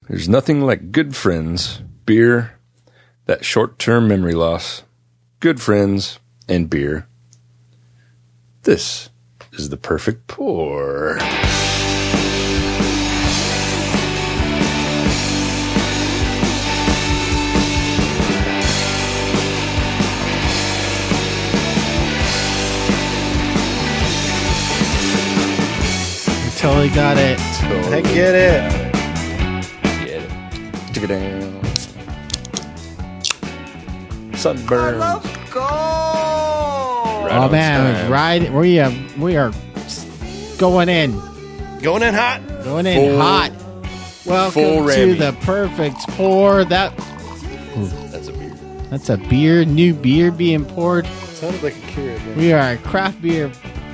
There's nothing like good friends, beer, that short-term memory loss, good friends, and beer. This is the perfect pour. Totally got it. I get it. Get it. Took it down. Sunburn. Let's go. Right Oh on man, time. right? We are going in Going in hot. Full, hot. Welcome full to Rammy. the perfect pour. That's a beer. That's a beer, new beer being poured. Sounded like a Keurig. We are a craft beer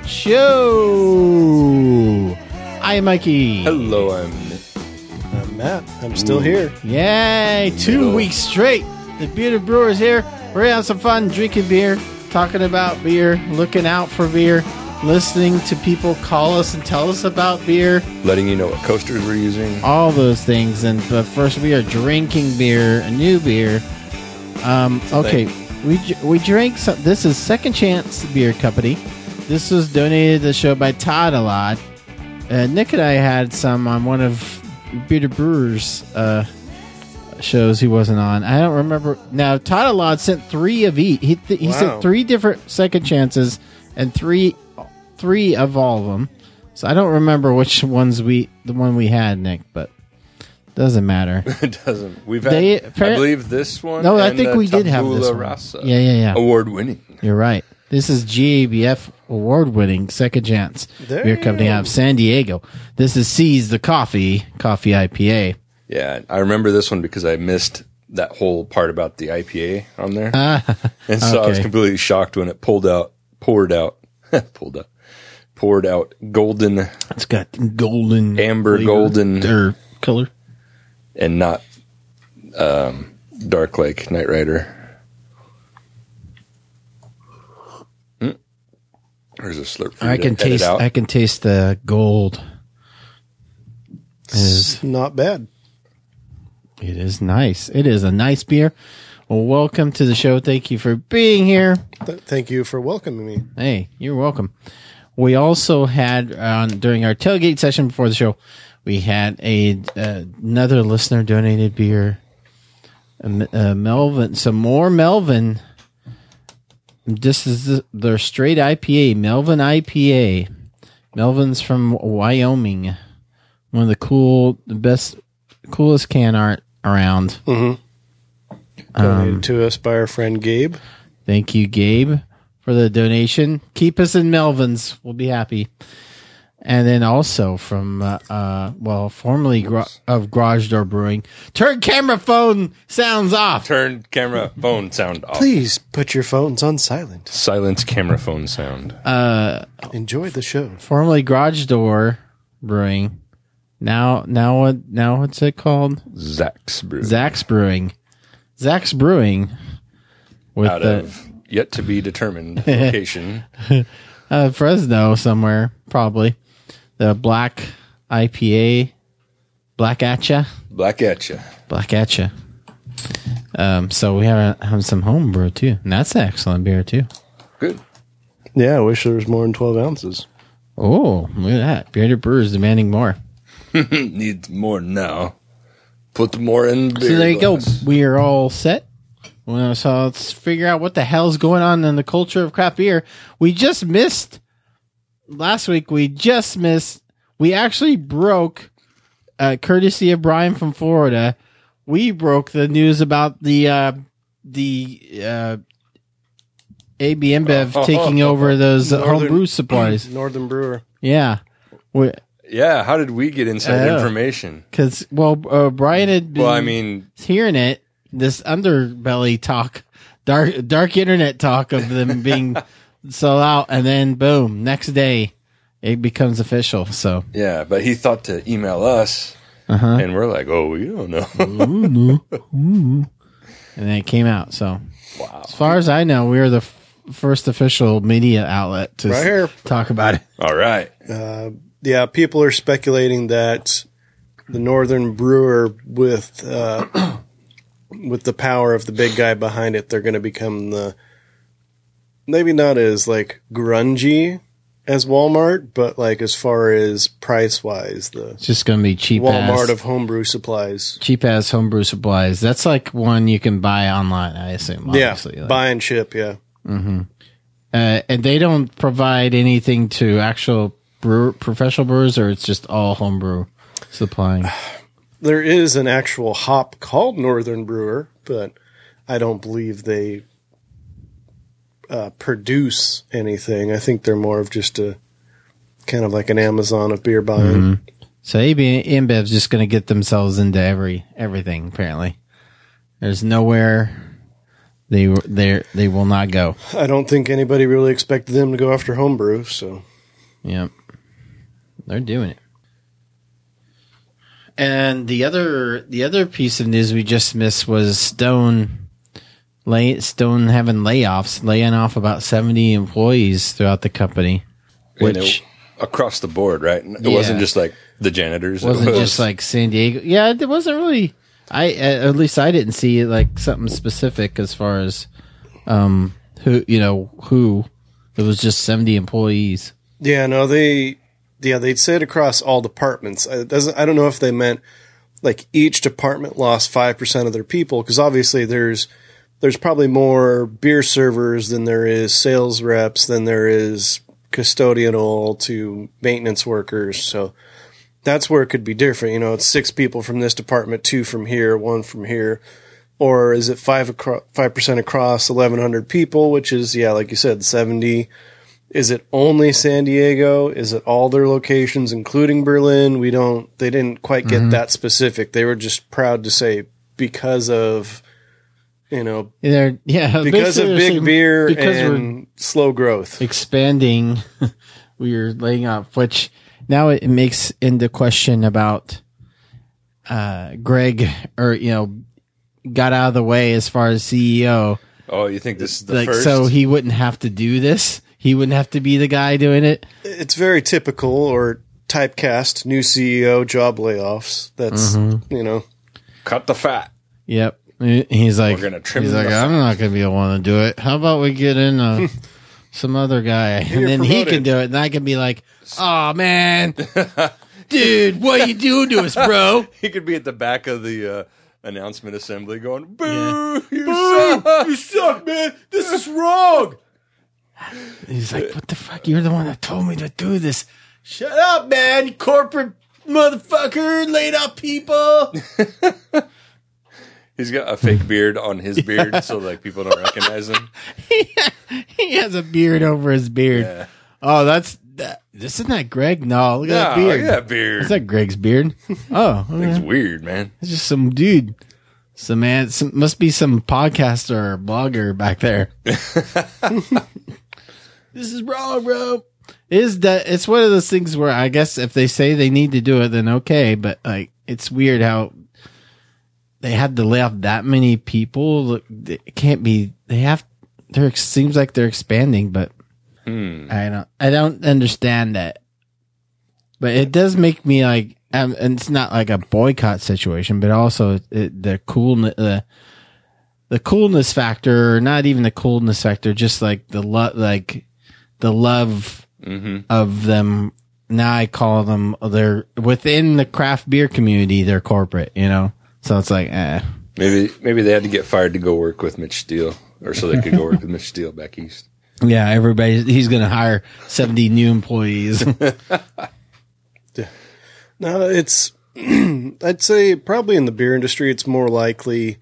show. I am Mikey. Hello, I'm I'm Matt. I'm still here. Yay! 2 Middle. weeks straight. The Bearded Brewers here. We're gonna have some fun drinking beer, talking about beer, looking out for beer, listening to people call us and tell us about beer, letting you know what coasters we're using. all those things. But first, we are drinking beer, a new beer. Okay, we drank some. This is Second Chance Beer Company. This was donated to the show by Todd a lot. Nick and I had some on one of Bearded Brewers shows he wasn't on. I don't remember. Now, Todd Alod sent 3 of each. He Wow. sent 3 different Second Chances and three of all of them. So I don't remember which ones the one we had, Nick, but doesn't matter. It doesn't. We've They- had, I believe, this one. No, I and think the we did have this Tabula one. Rasa. Yeah. Award winning. You're right. This is GABF award-winning Second Chance There Beer you Company go. out of San Diego. This is Seize the Coffee IPA. Yeah, I remember this one because I missed that whole part about the IPA on there, and so I was okay. completely shocked when it poured out golden It's got golden, Amber flavor, golden. or color. and not Dark Lake Knight Rider. There's a slurp for you I to can edit taste. out. I can taste the gold. It's not bad. It is nice. It is a nice beer. Well, welcome to the show. Thank you for being here. Thank you for welcoming me. Hey, you're welcome. We also had during our tailgate session before the show, we had another listener donated beer. Melvin, some more Melvin. This is their straight IPA, Melvin IPA. Melvin's from Wyoming. One of the coolest can art around. Donated to us by our friend Gabe. Thank you, Gabe, for the donation. Keep us in Melvin's. We'll be happy. And then also from, formerly of Garage Door Brewing, turn camera phone sounds off. Turn camera phone sound off. Please put your phones on silent. Silence camera phone sound. Enjoy the show. Formerly Garage Door Brewing. Now what's it called? Zach's Brew. Zach's Brewing. Zach's Brewing. With Out of yet to be determined location. Fresno somewhere, probably. The Black IPA. Black Atcha. Black at ya. Black Atcha. So we have some homebrew too. And that's an excellent beer too. Good. Yeah, I wish there was more than 12 ounces. Oh, look at that. Bearded Brewers demanding more. Needs more now. Put more in beer So there you go. glass. We are all set. Well, so let's figure out what the hell's going on in the culture of craft beer. We just missed last week. We actually broke, courtesy of Brian from Florida. We broke the news about the AB InBev taking over those homebrew supplies. Northern Brewer. Yeah. Yeah, how did we get inside Oh. information? Because, Brian had been Well, I mean, hearing it, this underbelly talk, dark internet talk of them being sold out, and then boom, next day it becomes official. So, yeah, but he thought to email us, Uh-huh. and we're like, oh, we don't know. and then it came out. So, Wow. as far as I know, we are the first official media outlet to Right here. talk about it. All right. Yeah, people are speculating that the Northern Brewer with the power of the big guy behind it, they're going to become maybe not as like grungy as Walmart, but like as far as price wise, it's just going to be cheap Walmart of homebrew supplies. Cheap ass homebrew supplies. That's like one you can buy online, I assume. Obviously. Yeah, buy and ship. Yeah. Mm-hmm. And they don't provide anything to actual professional brewers, or it's just all homebrew supplying. There is an actual hop called Northern Brewer, but I don't believe they produce anything. I think they're more of just a kind of like an Amazon of beer buying. Mm-hmm. So AB InBev's just going to get themselves into everything. Apparently, there's nowhere they will not go. I don't think anybody really expected them to go after homebrew. So, yep, they're doing it. And the other piece of news we just missed was Stone having layoffs, laying off about 70 employees throughout the company. Which across the board, right? It wasn't just like the janitors. It wasn't just like San Diego. Yeah, it wasn't really. At least I didn't see like something specific as far as who. It was just 70 employees. Yeah, no, they'd said across all departments. I don't know if they meant like each department lost 5% of their people, because obviously there's probably more beer servers than there is sales reps, than there is custodial to maintenance workers. So that's where it could be different. It's 6 people from this department, 2 from here, 1 from here. Or is it 5% across 1,100 people, which is, like you said, 70. Is it only San Diego? Is it all their locations, including Berlin? They didn't quite get that specific. They were just proud to say because of, because of big beer and slow growth. Expanding, we are laying off, which now it makes into question about Greg, or, got out of the way as far as CEO. Oh, you think this is the first? So he wouldn't have to do this? He wouldn't have to be the guy doing it? It's very typical or typecast, new CEO, job layoffs. That's, Cut the fat. Yep. He's like, We're gonna trim I'm not going to be the one to do it. How about we get in some other guy, and then he can do it, and I can be like, oh, man, dude, what are you doing to us, bro? He could be at the back of the announcement assembly going, boo, you suck, man. This is wrong. He's like, what the fuck? You're the one that told me to do this. Shut up, man, you corporate motherfucker, laid up people. He's got a fake beard on his beard, so like people don't recognize him. He has a beard over his beard. Yeah. Oh, this isn't that Greg? No, look at that beard. Look at that beard. Is that Greg's beard? Oh, okay. It's weird, man. It's just some dude. Must be some podcaster or blogger back there. This is wrong, bro. It's one of those things where I guess if they say they need to do it, then okay. But like, it's weird how they had to lay off that many people. It can't be. Seems like they're expanding, but I don't understand that. But it does make me like, and it's not like a boycott situation, but also the coolness factor, or not even the coolness factor, just like the love of them. Now I call them, they're within the craft beer community, they're corporate, So it's like, Maybe they had to get fired to go work with Mitch Steele, or so they could go work with Mitch Steele back east. Yeah, he's going to hire 70 new employees. No, it's, I'd say probably in the beer industry, it's more likely,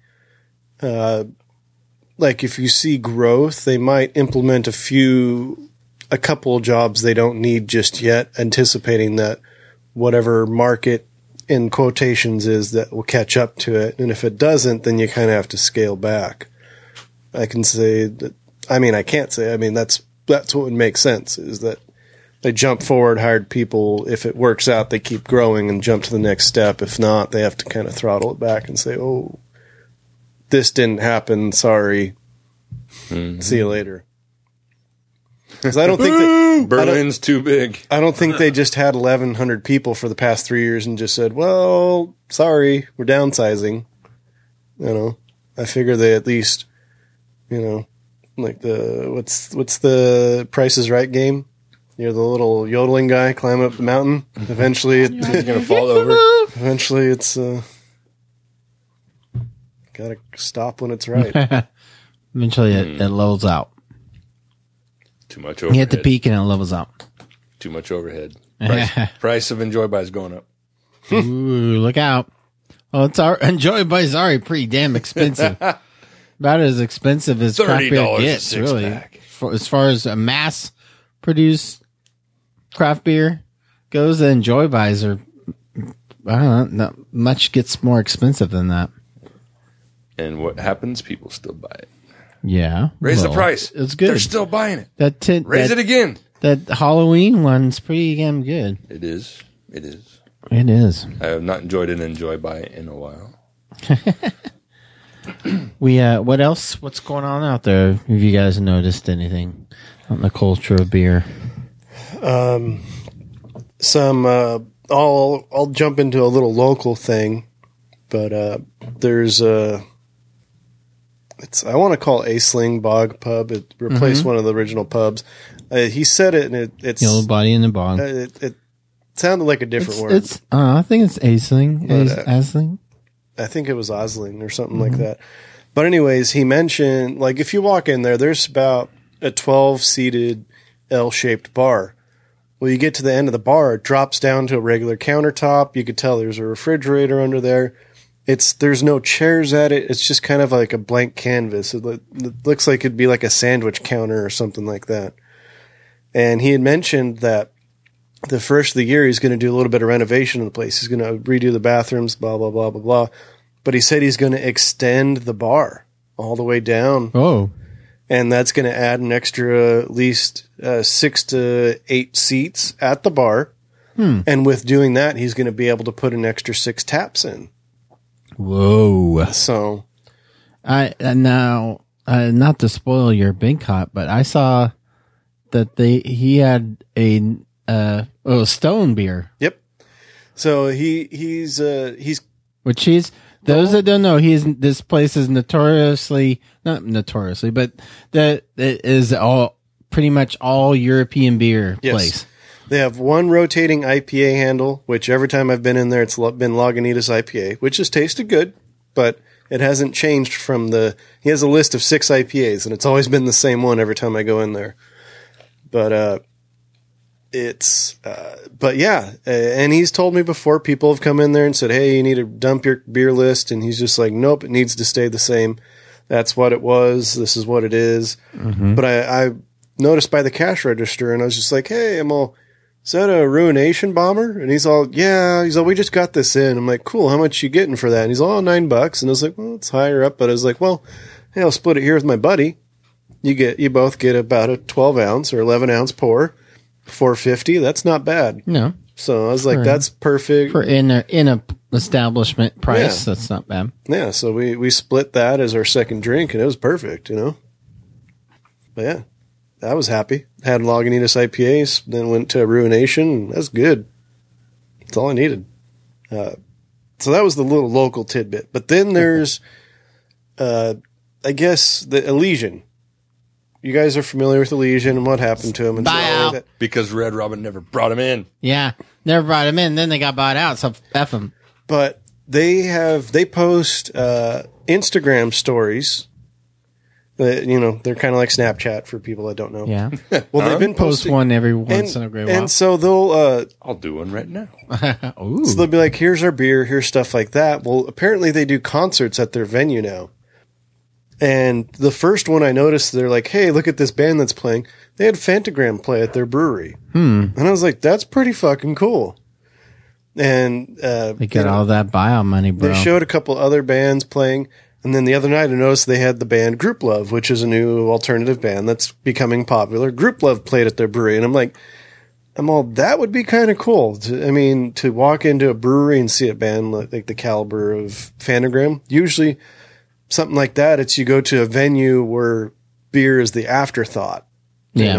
like if you see growth, they might implement a couple of jobs they don't need just yet, anticipating that whatever market in quotations is that will catch up to it. And if it doesn't, then you kind of have to scale back. I can say that, I can't say, that's what would make sense, is that they jump forward, hired people. If it works out, they keep growing and jump to the next step. If not, they have to kind of throttle it back and say, oh, this didn't happen. Sorry. Mm-hmm. See you later. Because I don't think Berlin's too big. I don't think they just had 1,100 people for the past 3 years and just said, "Well, sorry, we're downsizing." You know, I figure they at least, you know, like the what's the Price is Right game? You're the little yodeling guy climbing up the mountain. Eventually, it's Gonna fall over. eventually it's gotta stop when it's right. Eventually, it levels out. Too much You overhead. hit the peak and it levels out. Too much overhead. Price of Enjoy By is going up. Ooh, look out. Well, Enjoy By is already pretty damn expensive. About as expensive as craft beer $30 a gets, six really. pack. As far as a mass produced craft beer goes, the Enjoy Buys are, I don't know, not much gets more expensive than that. And what happens? People still buy it. Yeah. Raise the well, price. It's good. They're still buying it. Raise Raise it again. That Halloween one's pretty damn good. It is. It is. It is. I have not enjoyed an Enjoy By in a while. What else? What's going on out there? Have you guys noticed anything on the culture of beer? I'll jump into a little local thing, but there's I want to call Aisling Bog Pub. It replaced one of the original pubs. He said it, and it's Yellow Body in the Bog. it sounded like a different word. I think it's Aisling. Aisling. I think it was Osling or something like that. But anyways, he mentioned, like, if you walk in there, there's about a 12-seated L-shaped bar. Well, you get to the end of the bar, it drops down to a regular countertop. You could tell there's a refrigerator under there. There's no chairs at it. It's just kind of like a blank canvas. It looks like it'd be like a sandwich counter or something like that. And he had mentioned that the first of the year, he's going to do a little bit of renovation in the place. He's going to redo the bathrooms, blah, blah, blah, blah, blah. But he said he's going to extend the bar all the way down. Oh. And that's going to add an extra at least 6 to 8 seats at the bar. And with doing that, he's going to be able to put an extra 6 taps in. Whoa. So, now, not to spoil your Big Hot, but I saw that he had a Stone beer. yep. So he's Which those that don't know, this place is not notoriously, but that it is pretty much all European beer place. They have one rotating IPA handle, which every time I've been in there, it's been Lagunitas IPA, which has tasted good, but it hasn't changed from he has a list of 6 IPAs, and it's always been the same one every time I go in there. But, but yeah, and he's told me before people have come in there and said, "Hey, you need to dump your beer list." And he's just like, "Nope, it needs to stay the same. That's what it was. This is what it is." But I noticed by the cash register, and I was just like, "Hey, is that a Ruination Bomber?" And he's all, "Yeah." He's all, "We just got this in." I'm like, "Cool. How much you getting for that?" And he's all, $9. And I was like, "Well, it's higher up." But I was like, "Well, hey, I'll split it here with my buddy. You both get about a 12 ounce or 11 ounce pour, $4.50. That's not bad." No. So I was like, "That's perfect." For in a establishment price, that's not bad. Yeah. So we split that as our second drink, and it was perfect, you know? But yeah, I was happy. Had Lagunitas IPAs, then went to Ruination. That's good. That's all I needed. So that was the little local tidbit. But then there's, I guess, the Elysian. You guys are familiar with Elysian and what happened to him. And Buyout. Because Red Robin never brought him in. Yeah. Never brought him in. Then they got bought out. So F them. But they post Instagram stories. They're kind of like Snapchat for people that don't know. Yeah. Well, they've been Post posting one every once in a great while. And so they'll I'll do one right now. Ooh. so they'll be like, "Here's our beer, here's stuff like that." Well, apparently they do concerts at their venue now. And the first one I noticed, they're like, "Hey, look at this band that's playing." They had Fantagram play at their brewery. And I was like, "That's pretty fucking cool." And They get all that buyout money, bro. they showed a couple other bands playing. And then the other night I noticed they had the band Group Love, which is a new alternative band that's becoming popular. Group Love played at their brewery. And I'm like, that would be kind of cool. To walk into a brewery and see a band like the caliber of Fantagram. Usually something like that, it's you go to a venue where beer is the afterthought. Yeah. You know?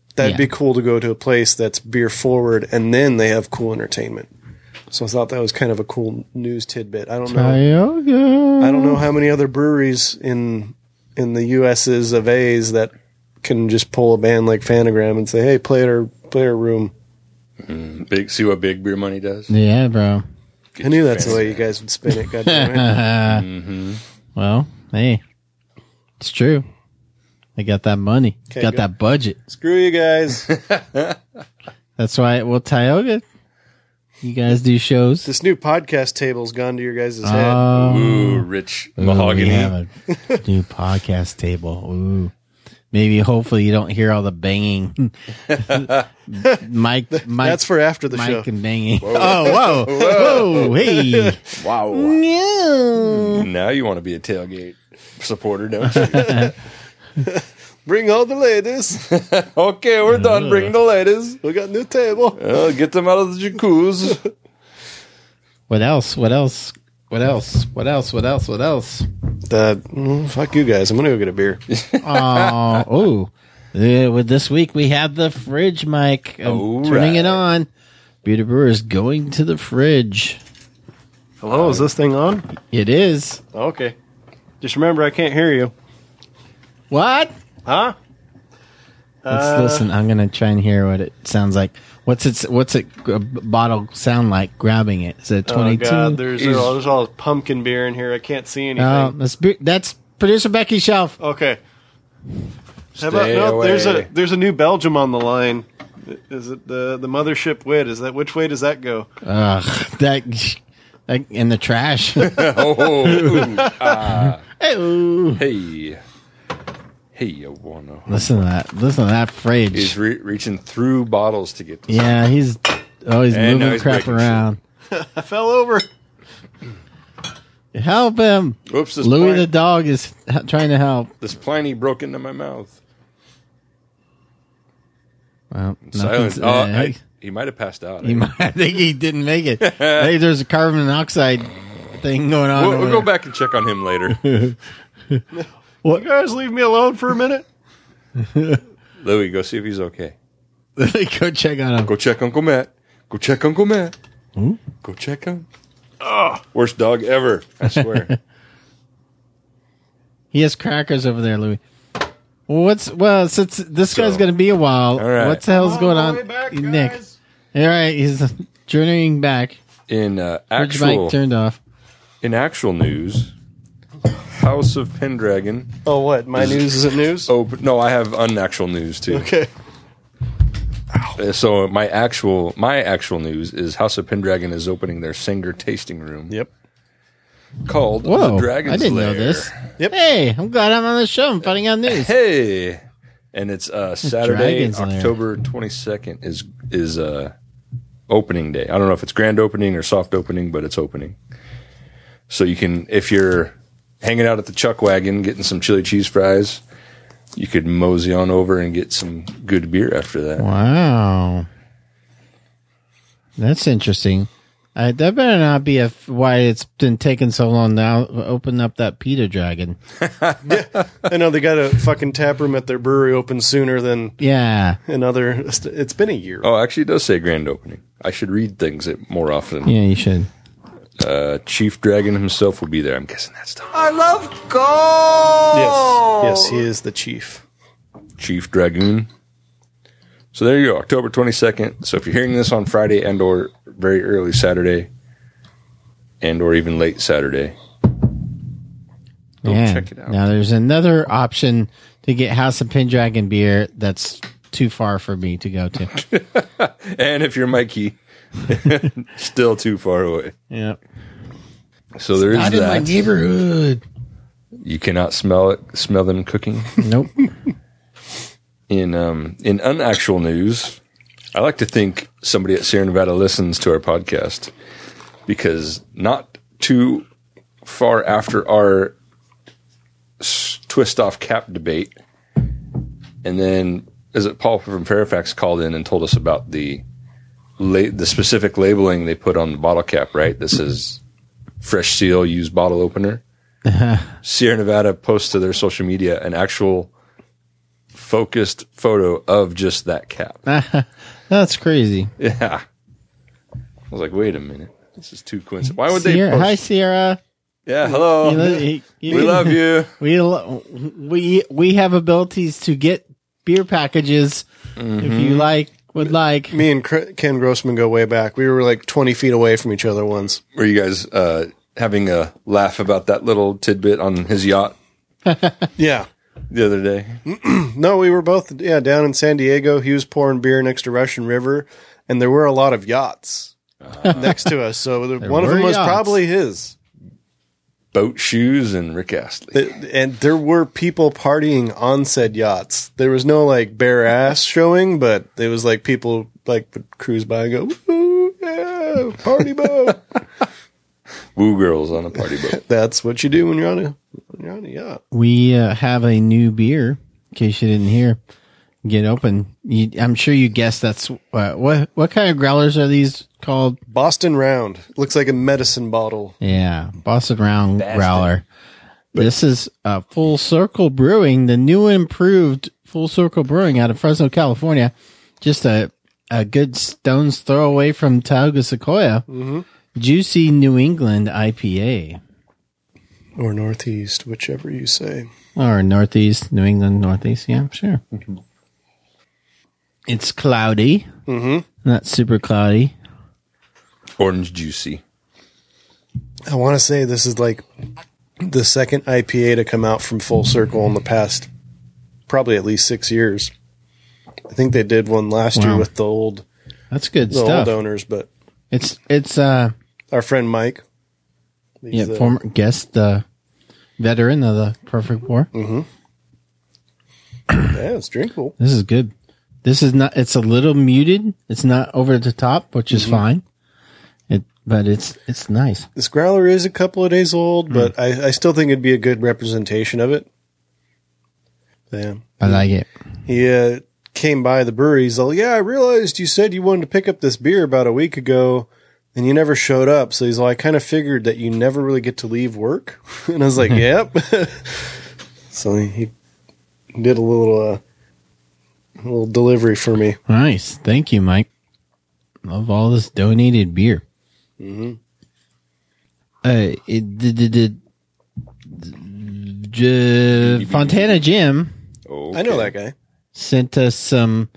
that'd be cool to go to a place that's beer forward, and then they have cool entertainment. So I thought that was kind of a cool news tidbit. I don't know. Tioga. I don't know how many other breweries in the U.S.'s of A's that can just pull a band like Fanagram and say, "Hey, play at our room." See what Big Beer Money does? Yeah, bro. I knew that's the way you guys would spin it. God damn it. Well, hey, it's true. They got that money. Okay, got good. that budget. Screw you guys. That's why. Well, Tioga, you guys do shows. This new podcast table's gone to your guys' head. Ooh, rich Ooh, mahogany. we have a new podcast table. Ooh. Maybe, hopefully, you don't hear all the banging. Mike. That's for after the show. Mike and banging. Oh, whoa. Hey. Wow. Yeah. Now you want to be a tailgate supporter, don't you? Bring all the ladies. Okay, we're done. Bring the ladies. We got a new table. Get them out of the jacuzzi. What else? Fuck you guys. I'm going to go get a beer. With this week we have the fridge, Mike. I'm turning it on. Bearded Brewer is going to the fridge. Hello, is this thing on? It is. Okay. Just remember, I can't hear you. What? Huh? Let's listen. I'm gonna try and hear what it sounds like. What's it bottle sound like? Grabbing it. Is it 22? Oh God, there's all pumpkin beer in here. I can't see anything. That's producer Becky's shelf. Okay. How Stay about away. there's a new Belgium on the line. Is it the Mothership Wit? Is that which way does that go? That in the trash. Hey, you wanna? Listen to that fridge. He's reaching through bottles to get. Yeah, he's moving he's crap breaking around. I fell over. Help him! Whoops! Louis the dog is trying to help. This Pliny broke into my mouth. Well, Silence. nothing's- He might have passed out. I think he didn't make it. Hey, there's a carbon monoxide thing going on. We'll go back and check on him later. You guys leave me alone for a minute. Louis, go see if he's okay. Go check on him. Go check Uncle Matt. Go check Uncle Matt. Go check him. Worst dog ever, I swear. He has crackers over there, Louis. Since this guy's going to be a while, all right. what the hell's going on, back, Nick? guys. All right, he's journeying back. In Fridge mic turned off. actual news, House of Pendragon. Oh, what? My news isn't news? Oh, but no, I have unactual news too. Okay. So my actual news is House of Pendragon is opening their Singer tasting room. Yep. Called Whoa, the Dragon's I didn't Lair. know this. Yep. Hey, I'm glad I'm on the show. I'm finding out news. Hey, and it's Saturday, Dragon's Lair. October 22nd is opening day. I don't know if it's grand opening or soft opening, but it's opening. So you can, if you're hanging out at the Chuck Wagon getting some chili cheese fries, you could mosey on over and get some good beer after that. Wow. That's interesting. That better not be why it's been taking so long now to open up that Peter Dragon. I know they got a fucking tap room at their brewery open sooner than Yeah. another. It's been a year. Oh, actually, it does say grand opening. I should read things more often. Yeah, you should. Chief Dragon himself will be there. I'm guessing that's Tom. I love gold. Yes, he is the chief. Chief Dragoon. So there you go, October 22nd. So if you're hearing this on Friday and or very early Saturday and or even late Saturday, go check it out. Now there's another option to get House of Pendragon beer that's too far for me to go to. And if you're Mikey, still too far away. Yep. So there is Not in my that. neighborhood. You cannot smell them cooking. Nope. In unactual news, I like to think somebody at Sierra Nevada listens to our podcast because not too far after our twist off cap debate, and then is it Paul from Fairfax called in and told us about the specific labeling they put on the bottle cap, right? This is fresh seal, used bottle opener. Sierra Nevada posts to their social media an actual focused photo of just that cap. That's crazy. Yeah. I was like, wait a minute. This is too coincidental. Why would Sierra, they post? Hi, Sierra. Yeah, hello. We love you. We have abilities to get beer packages if you would like. Me and Ken Grossman go way back. We were like 20 feet away from each other once. Were you guys having a laugh about that little tidbit on his yacht Yeah. the other day? No, we were both down in San Diego. He was pouring beer next to Russian River, and there were a lot of yachts next to us. So one of them was probably his. Boat shoes and Rick Astley. And there were people partying on said yachts. There was no like bare ass showing, but it was like people like would cruise by and go, "Ooh, yeah, party boat." Woo girls on a party boat. That's what you do when you're on a yacht. We have a new beer, in case you didn't hear. Get open. I'm sure you guessed that's what kind of growlers are these called? Boston Round. Looks like a medicine bottle. Yeah, Boston Round Growler. This is Full Circle Brewing, the new and improved Full Circle Brewing out of Fresno, California. Just a good stone's throw away from Tioga Sequoia. Mm-hmm. Juicy New England IPA. Or Northeast, whichever you say. Or Northeast, New England, Northeast. Yeah, sure. It's cloudy. Mm-hmm. Not super cloudy. Orange juicy. I want to say this is like the second IPA to come out from Full Circle in the past probably at least 6 years. I think they did one last year with the That's good stuff. old owners, but it's our friend Mike. Former guest, veteran of the Perfect Pour. Mm-hmm. Yeah, it's drinkable. This is good. This is not. It's a little muted. It's not over the top, which is fine. But it's nice. This growler is a couple of days old, but I still think it'd be a good representation of it. Yeah, I like it. He came by the brewery. He's like, "Yeah, I realized you said you wanted to pick up this beer about a week ago, and you never showed up." So he's like, "I kind of figured that you never really get to leave work." And I was like, "Yep." So he did a little delivery for me. Nice, thank you, Mike. Love all this donated beer. Mm-hmm. Fontana Jim. Okay. I know that guy. Sent us some,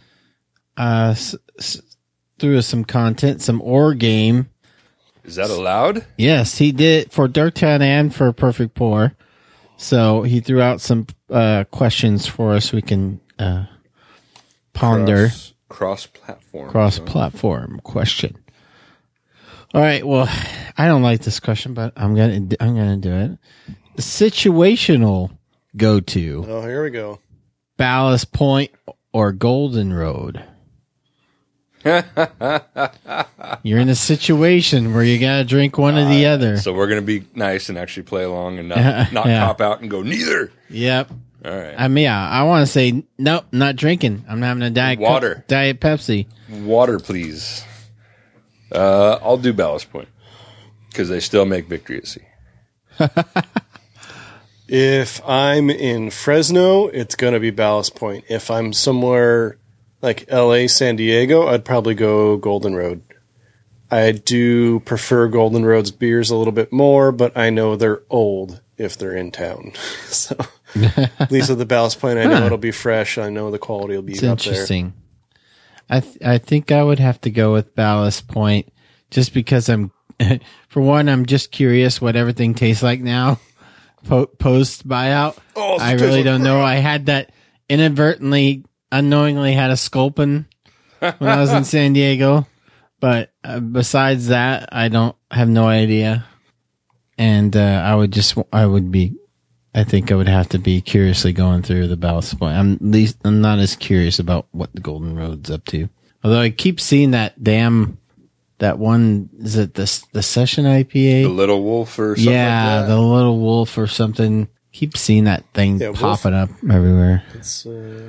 threw us some content, some Ore Game. Is that allowed? Yes, he did for Dirktown and for Perfect Pour. So he threw out some questions for us we can ponder. Cross-platform question. All right. Well, I don't like this question, but I'm gonna do it. Situational go-to. Oh, here we go. Ballast Point or Golden Road. You're in a situation where you gotta drink one or the other. So we're gonna be nice and actually play along and not cop out and go neither. Yep. All right. I mean, I want to say nope, not drinking. I'm having a Diet Pepsi. Water, please. I'll do Ballast Point because they still make Victory at Sea. If I'm in Fresno, it's going to be Ballast Point. If I'm somewhere like LA, San Diego, I'd probably go Golden Road. I do prefer Golden Road's beers a little bit more, but I know they're old if they're in town. So at least with the Ballast Point, I know it'll be fresh. I know the quality will be It's up there. interesting. I think I would have to go with Ballast Point just because I'm just curious what everything tastes like now post buyout. Oh, I really don't know. I had that unknowingly had a Sculpin when I was in San Diego, but besides that, I have no idea. And I think I would have to be curiously going through the Ballast Point. I'm not as curious about what the Golden Road's up to. Although I keep seeing that one, is it the Session IPA? The Little Wolf or something like that? The Little Wolf or something. Keep seeing that thing popping up everywhere. It's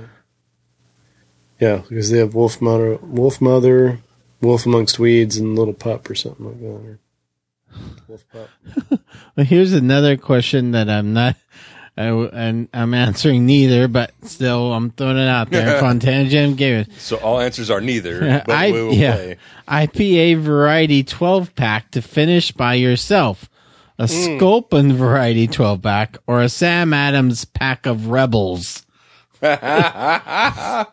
because they have Wolf Mother, Wolf Amongst Weeds, and Little Pup or something like that. Wolf Pup. Well, here's another question that And I'm answering neither, but still, I'm throwing it out there. Fontana Jim gave it. So all answers are neither, but we will play. IPA variety 12-pack to finish by yourself. A Sculpin variety 12-pack or a Sam Adams pack of Rebels. Damn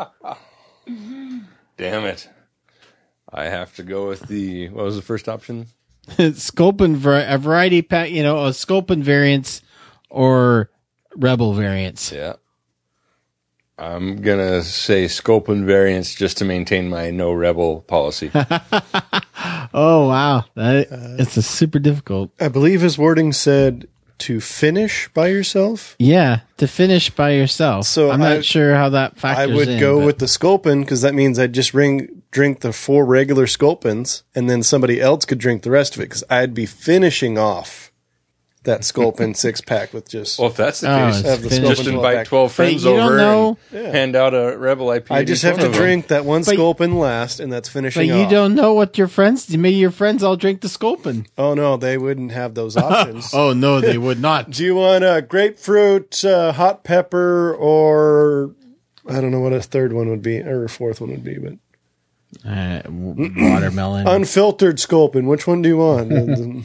it. I have to go with what was the first option? Sculpin, a variety pack, a Sculpin variants or Rebel variants. Yeah. I'm going to say Sculpin variants just to maintain my no Rebel policy. Oh, wow. It's a super difficult. I believe his wording said to finish by yourself. Yeah, to finish by yourself. So I'm not sure how that factors in. I would go with the Sculpin because that means I'd just drink the 4 regular Sculpins and then somebody else could drink the rest of it because I'd be finishing off that Sculpin 6-pack with just... Well, if that's the case, have the just Sculpin invite 12-pack. 12 friends But you don't over know- and hand out a Rebel IPA. I just to each have to one of them. drink that one But- Sculpin last, and that's But finishing you off. don't know what your friends... Maybe your friends all drink the Sculpin. Oh, no, they wouldn't have those options. Oh, no, they would not. Do you want a grapefruit, hot pepper, or... I don't know what a third one would be, or a fourth one would be, but... Watermelon. Unfiltered Sculpin, which one do you want?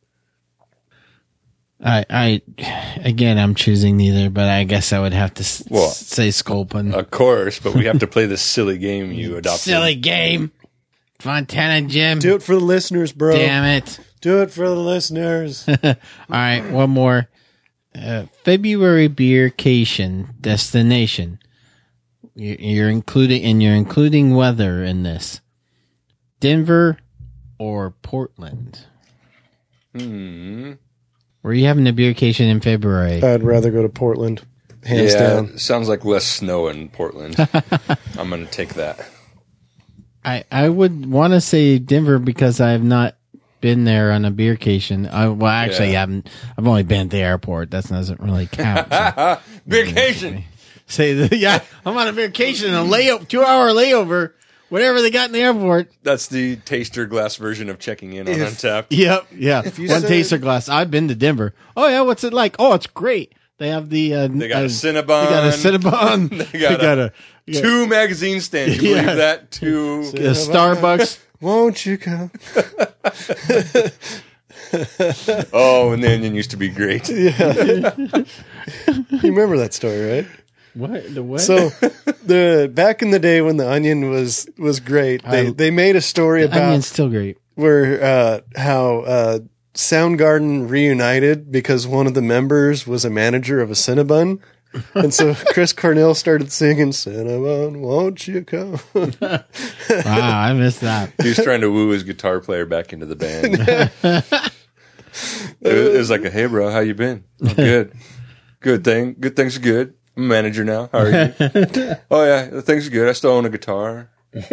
Again, I'm choosing neither, but I guess I would have to say Sculpin. Of course, but we have to play this silly game you adopted. Silly game. Fontana Jim. Do it for the listeners, bro. Damn it. Do it for the listeners. All right, one more. February beercation destination. You're including weather in this. Denver or Portland? Were you having a beercation in February? I'd rather go to Portland, hands down. Sounds like less snow in Portland. I'm going to take that. I would want to say Denver because I have not been there on a beercation. I haven't. I've only been at the airport. That doesn't really count. So. Vacation. I'm on a vacation, a 2-hour layover, whatever they got in the airport. That's the taster glass version of checking in on Untapped. Yep, yeah. you One said- taster glass. I've been to Denver. Oh yeah, what's it like? Oh, it's great. They have the. They got a Cinnabon. They got a Cinnabon. They got a 2 magazine stands. You Yeah. believe that? 2. a Starbucks. Won't you come? Oh, and the Onion used to be great. You remember that story, right? What? The what? So, back in the day when the Onion was great, they made a story about Onion's still great. where how Soundgarden reunited because one of the members was a manager of a Cinnabon. And so Chris Cornell started singing, Cinnabon, won't you come? Wow, I missed that. He was trying to woo his guitar player back into the band. It was like, hey, bro, how you been? Oh, good. Good thing. Good things are good. I'm a manager now. How are you? Oh, yeah, things are good. I still own a guitar.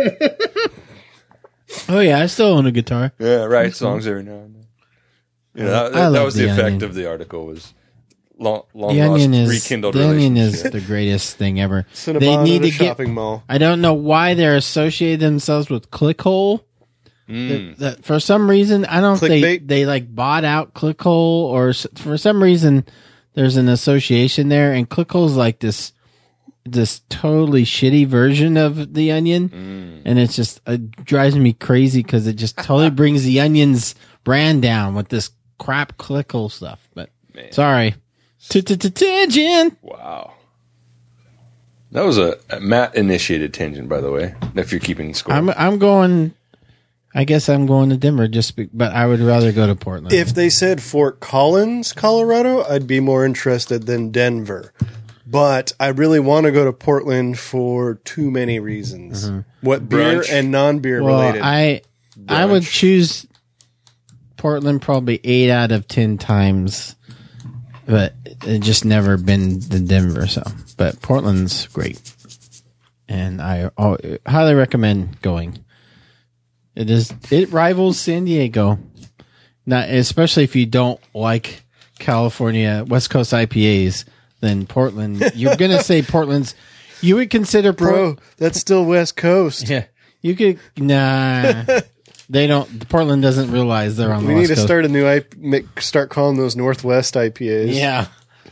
Oh yeah, I still own a guitar. Yeah, write songs every now and then. You know, I that love was the the effect Onion. of the article was long The lost Onion is rekindled the Onion relationship. is the greatest thing ever. Cinnabon They need at a to get. shopping mall. I don't know why they're associating themselves with Clickhole. That for some reason, I don't know if Clickbait? they like bought out Clickhole or for some reason there's an association there, and Clickhole's like this totally shitty version of the Onion, and it's just it drives me crazy because it just totally brings the Onion's brand down with this crap Clickhole stuff. But sorry, tangent. Wow. That was a Matt initiated tangent, by the way, if you're keeping score. I'm going. I guess I'm going to Denver but I would rather go to Portland. If they said Fort Collins, Colorado, I'd be more interested than Denver. But I really want to go to Portland for too many reasons. What beer Brunch. and non-beer well, related. I would Brunch. choose Portland probably 8 out of 10 times, but it just never been to Denver. So, but Portland's great, and I highly recommend going. It rivals San Diego, not especially if you don't like California West Coast IPAs. Then Portland, you're gonna say Portland's. You would consider Bro, that's still West Coast. Yeah, you could. Nah, they don't. Portland doesn't realize they're on the We West need to Coast. start a new start calling those Northwest IPAs. Yeah,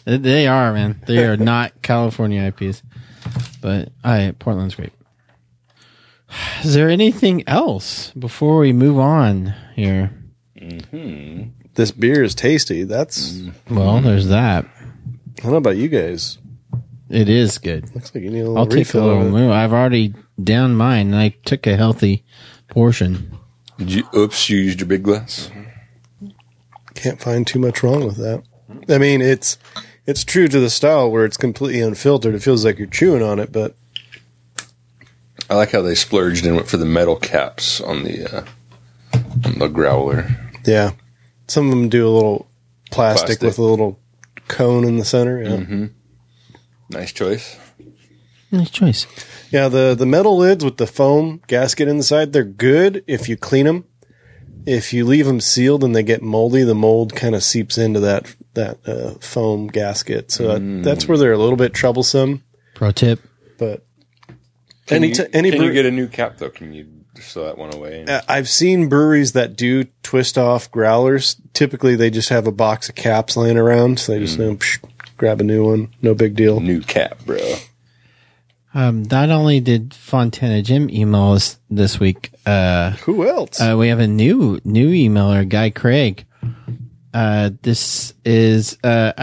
They are, man. They are not California IPAs. But Portland's great. Is there anything else before we move on here? Mm-hmm. This beer is tasty. Well, there's that. I don't know about you guys. It is good. Looks like you need a little I'll take a refill little of it. move. I've already downed mine, and I took a healthy portion. You used your big glass? Can't find too much wrong with that. I mean, it's true to the style where it's completely unfiltered. It feels like you're chewing on it, but I like how they splurged and went for the metal caps on the growler. yeah. Some of them do a little plastic with a little cone in the center. Yeah. Mm-hmm. Nice choice. Nice choice. Yeah, the metal lids with the foam gasket inside, they're good if you clean them. If you leave them sealed and they get moldy, the mold kind of seeps into that foam gasket. So that's where they're a little bit troublesome. Pro tip. But Can you get a new cap, though? Can you just throw that one away? I've seen breweries that do twist off growlers. Typically, they just have a box of caps laying around. So they just grab a new one. No big deal. New cap, bro. Not only did Fontana Jim email us this week, Who else? we have a new emailer, Guy Craig. This is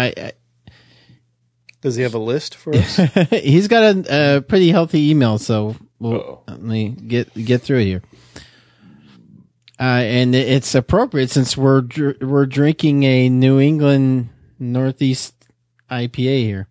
Does he have a list for us? he's got a pretty healthy email, so let me get through it here. And it's appropriate since we're drinking a New England Northeast IPA here.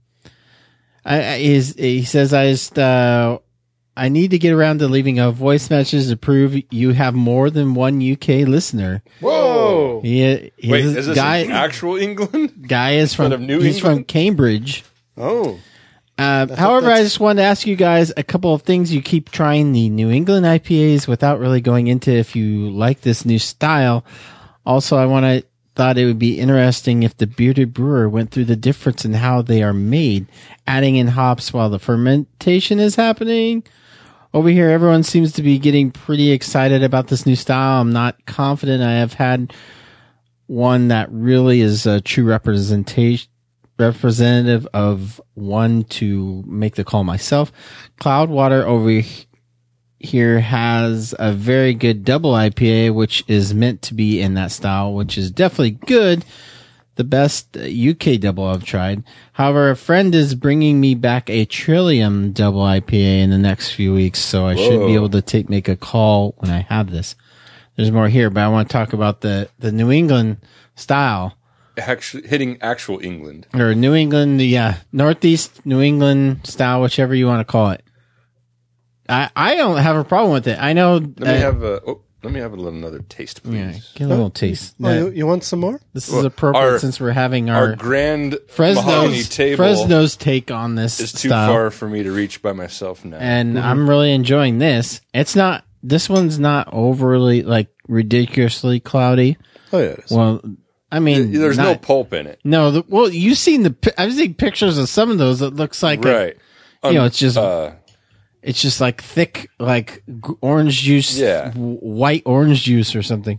He says, I need to get around to leaving a voice message to prove you have more than one UK listener. Whoa! Wait, is this in actual England? Guy is from He's from Cambridge. Oh. However, I just wanted to ask you guys a couple of things. You keep trying the New England IPAs without really going into if you like this new style. Also, thought it would be interesting if the bearded brewer went through the difference in how they are made, adding in hops while the fermentation is happening. Over here, everyone seems to be getting pretty excited about this new style. I'm not confident I have had one that really is a true representative of one to make the call myself. Cloudwater over here has a very good double IPA, which is meant to be in that style, which is definitely good. The best UK double I've tried. However, a friend is bringing me back a Trillium double IPA in the next few weeks, so I should be able to make a call when I have this. There's more here, but I want to talk about the New England style. Actually, hitting actual England. Or New England, Northeast New England style, whichever you want to call it. I don't have a problem with it. I know. Let me have another taste, please. Yeah, get a little taste. You want some more? This is appropriate since we're having our grand mahogany table. Fresno's take on this is too style. far for me to reach by myself now. And I'm really enjoying this. This one's not overly ridiculously cloudy. Oh yeah. Well, I mean, there's no pulp in it. No, you've seen I've seen pictures of some of those that looks like right. It's just. It's just like thick, like orange juice, white orange juice or something.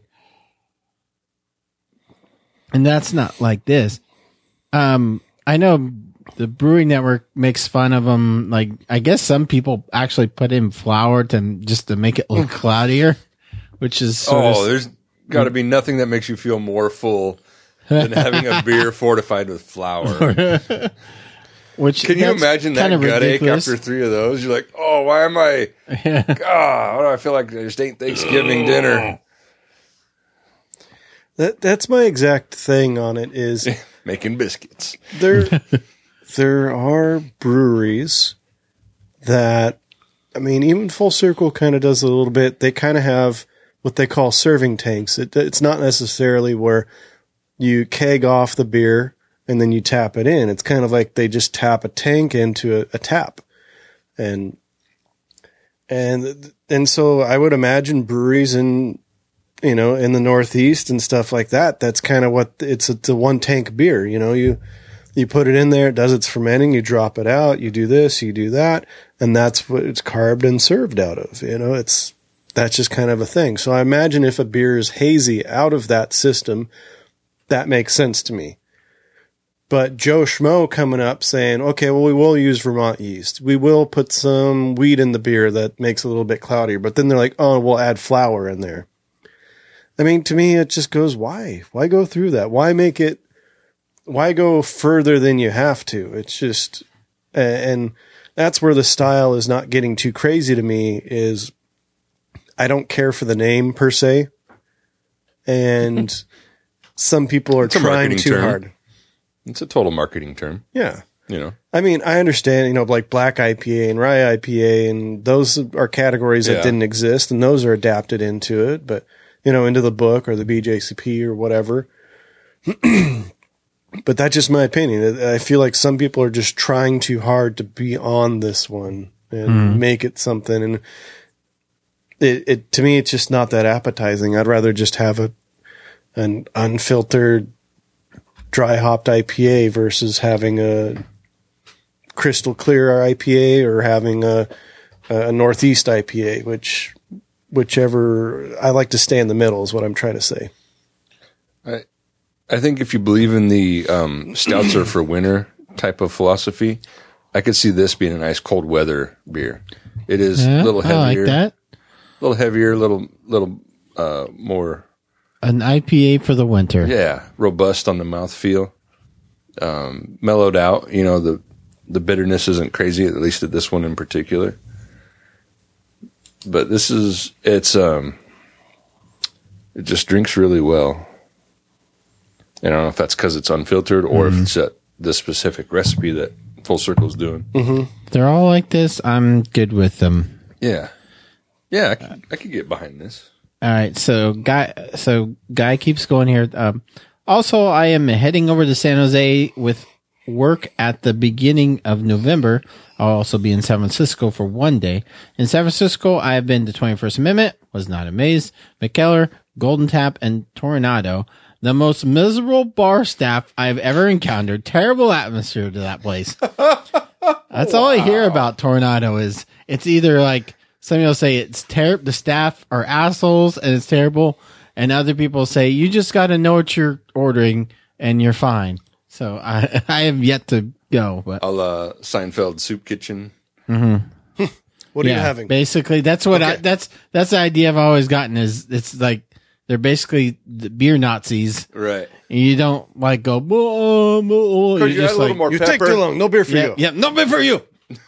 And that's not like this. I know the Brewing Network makes fun of them. Like, I guess some people actually put in flour just to make it look cloudier, which is there's got to be nothing that makes you feel more full than having a beer fortified with flour. Can you imagine that gut ache after 3 of those? You're like, oh, why am I? God, why do I feel like I just ate Thanksgiving dinner? That's my exact thing on it is making biscuits. There are breweries that, I mean, even Full Circle kind of does a little bit. They kind of have what they call serving tanks. It's not necessarily where you keg off the beer and then you tap it in. It's kind of like they just tap a tank into a tap. And so I would imagine breweries in the Northeast and stuff like that, that's kind of what it's a one tank beer. You put it in there, it does its fermenting, you drop it out, you do this, you do that, and that's what it's carved and served out of. That's just kind of a thing. So I imagine if a beer is hazy out of that system, that makes sense to me. But Joe Schmo coming up saying, okay, well, we will use Vermont yeast. We will put some wheat in the beer that makes it a little bit cloudier. But then they're like, oh, we'll add flour in there. I mean, to me, it just goes, why? Why go through that? Why go further than you have to? It's just, and that's where the style is not getting too crazy to me, is I don't care for the name per se. And some people are trying too hard. It's a total marketing term. Yeah. You know, I mean, I understand, like Black IPA and Rye IPA, and those are categories that didn't exist, and those are adapted into it, but, into the book or the BJCP or whatever. But that's just my opinion. I feel like some people are just trying too hard to be on this one and make it something. And it to me, it's just not that appetizing. I'd rather just have an unfiltered, dry hopped IPA versus having a crystal clear IPA or having a Northeast IPA, whichever. I like to stay in the middle is what I'm trying to say. I think if you believe in the stouts are for winter type of philosophy, I could see this being a nice cold weather beer. It is a little heavier, I like that. A little heavier, little more. An IPA for the winter. Yeah, robust on the mouthfeel, mellowed out. The bitterness isn't crazy, at least at this one in particular. But it just drinks really well. And I don't know if that's because it's unfiltered or if it's the specific recipe that Full Circle's doing. Mm-hmm. They're all like this. I'm good with them. Yeah. Yeah, I could get behind this. All right, so Guy keeps going here. Also, I am heading over to San Jose with work at the beginning of November. I'll also be in San Francisco for one day. In San Francisco, I have been to 21st Amendment, was not amazed, McKellar, Golden Tap, and Tornado. The most miserable bar staff I've ever encountered. Terrible atmosphere to that place. That's all I hear about Tornado is it's either like some people say it's terrible. The staff are assholes and it's terrible. And other people say you just got to know what you're ordering and you're fine. So I have yet to go. But Seinfeld Soup Kitchen. Mm-hmm. What are you having? Basically, that's what that's the idea I've always gotten is it's like, they're basically the beer Nazis. Right. And you don't like go, you're just like, you take too long. No beer for you. Yeah, no beer for you.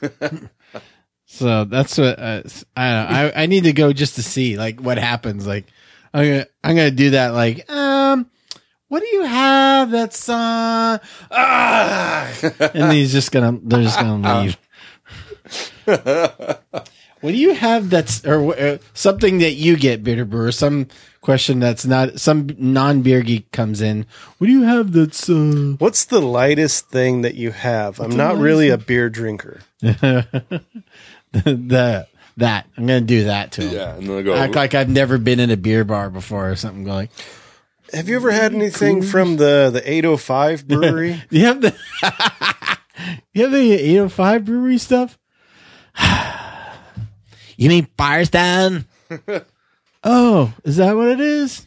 So that's what, I need to go just to see like what happens. Like, I'm going to do that. Like, what do you have that's, and they're just going to leave. What do you have that's, or something that you get, Bitter Brewer? Some question that's not, some non-beer geek comes in. What do you have that's, What's the lightest thing that you have? I'm not really a beer drinker. that. I'm going to do that too. Yeah. And then go, act like I've never been in a beer bar before or something going. Have you ever had anything from the 805 brewery? You have the 805 brewery stuff? You mean Firestone? Oh, is that what it is?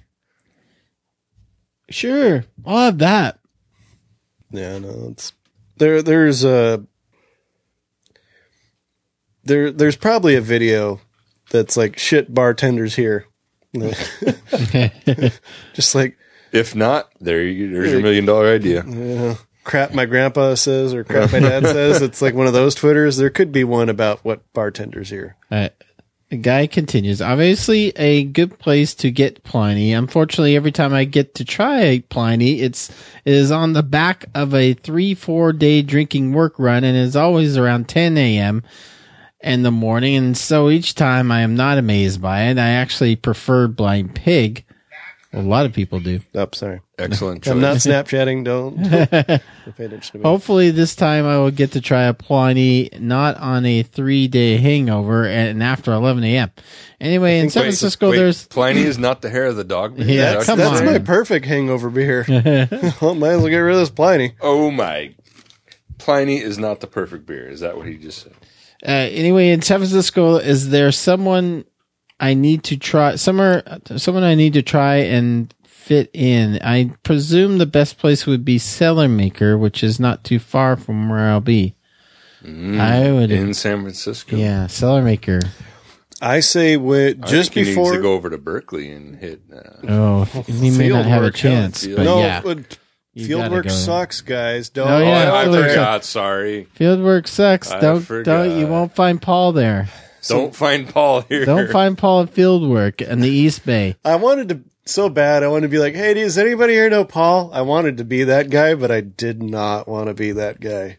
Sure, I'll have that. Yeah, no, it's there's probably a video that's like shit bartenders here. Just like, if not, there's your $1 million idea. Yeah. Crap my grandpa says or crap my dad says. It's like one of those Twitters. There could be one about what bartenders here. The guy continues. Obviously, a good place to get Pliny. Unfortunately, every time I get to try Pliny, it is on the back of a 3-4 day drinking work run and is always around 10 a.m. in the morning. And so each time I am not amazed by it. I actually prefer Blind Pig. A lot of people do. Oh, sorry. Excellent choice. I'm not Snapchatting. Don't pay attention to me. Hopefully this time I will get to try a Pliny not on a 3-day hangover and after 11 a.m. Anyway, in San Francisco, there's... Pliny is not the hair of the dog. Yeah, that's come on. my perfect hangover beer. Well, might as well get rid of this Pliny. Oh my. Pliny is not the perfect beer. Is that what he just said? Anyway, in San Francisco, is there someone I need to try? Someone I need to try and fit in? I presume the best place would be Cellar Maker, which is not too far from where I'll be. I would in San Francisco. Yeah, Cellar Maker. I say just he before needs to go over to Berkeley and hit. He may not have a Fieldwork, chance, but no, yeah. Field gotta work go there. sucks, guys. Don't. Oh, yeah. I Fieldwork forgot. Sorry. Fieldwork sucks. I Don't. forgot. You won't find Paul there. Don't find Paul here. Don't find Paul at Fieldwork in the East Bay. I wanted to so bad. I wanted to be like, hey, does anybody here know Paul? I wanted to be that guy, but I did not want to be that guy.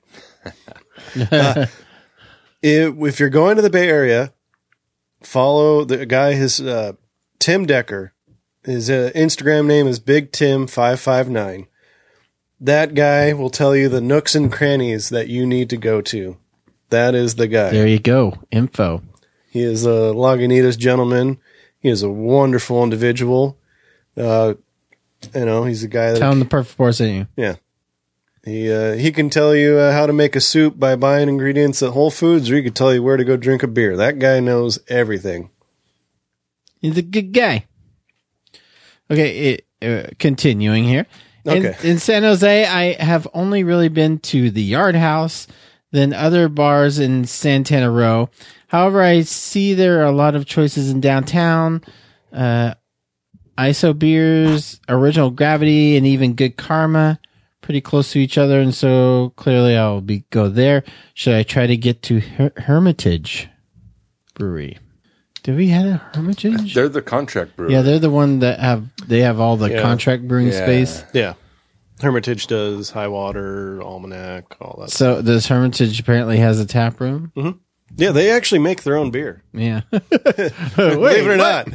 If you're going to the Bay Area, follow the guy. His Tim Decker. His Instagram name is BigTim559. That guy will tell you the nooks and crannies that you need to go to. That is the guy. There you go. Info. He is a Lagunitas gentleman. He is a wonderful individual. He's a guy that Tell him the perfect portion. yeah. He can tell you how to make a soup by buying ingredients at Whole Foods, or he could tell you where to go drink a beer. That guy knows everything. He's a good guy. Okay, continuing here. Okay. In San Jose, I have only really been to the Yard House, then other bars in Santana Row. However, I see there are a lot of choices in downtown. ISO Beers, Original Gravity, and even Good Karma, pretty close to each other, and so clearly I'll go there. Should I try to get to Hermitage Brewery? Do we have a Hermitage? They're the contract brewer. Yeah, they're the one that have all the contract brewing space. Yeah. Hermitage does High Water, Almanac, all that. So does Hermitage apparently has a tap room? Mm-hmm. Yeah, they actually make their own beer. Yeah. Believe it or not.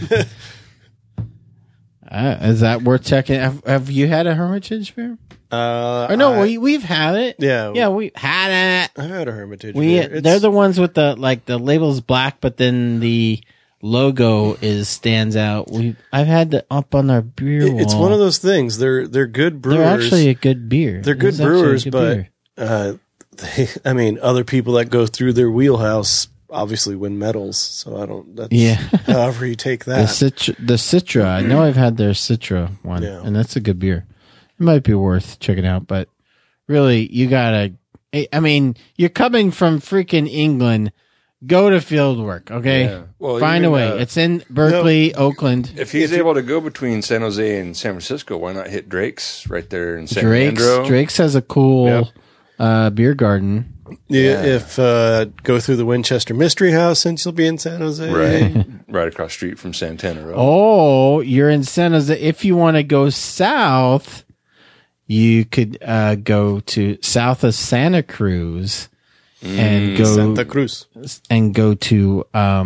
Is that worth checking? Have you had a Hermitage beer? We've had it. Yeah, we've had it. I've had a Hermitage beer. They're the ones with the label's black, but then the logo stands out. I've had it up on our beer wall. It's one of those things. They're good brewers. They're actually a good beer. They're good brewers, but other people that go through their wheelhouse obviously win medals. So I don't. That's however you take that. The Citra. I know I've had their Citra one, and that's a good beer. It might be worth checking out, but really, you gotta. I mean, you're coming from freaking England. Go to Fieldwork, okay? Yeah. Well, find a way. It's in Berkeley, Oakland. If he's able to go between San Jose and San Francisco, why not hit Drake's right there in San Leandro? Drake's has a cool beer garden. Yeah. If go through the Winchester Mystery House, since you'll be in San Jose, right across the street from Santana Row. Oh, you're in San Jose. If you want to go south, you could go to south of Santa Cruz. And go Santa Cruz and go to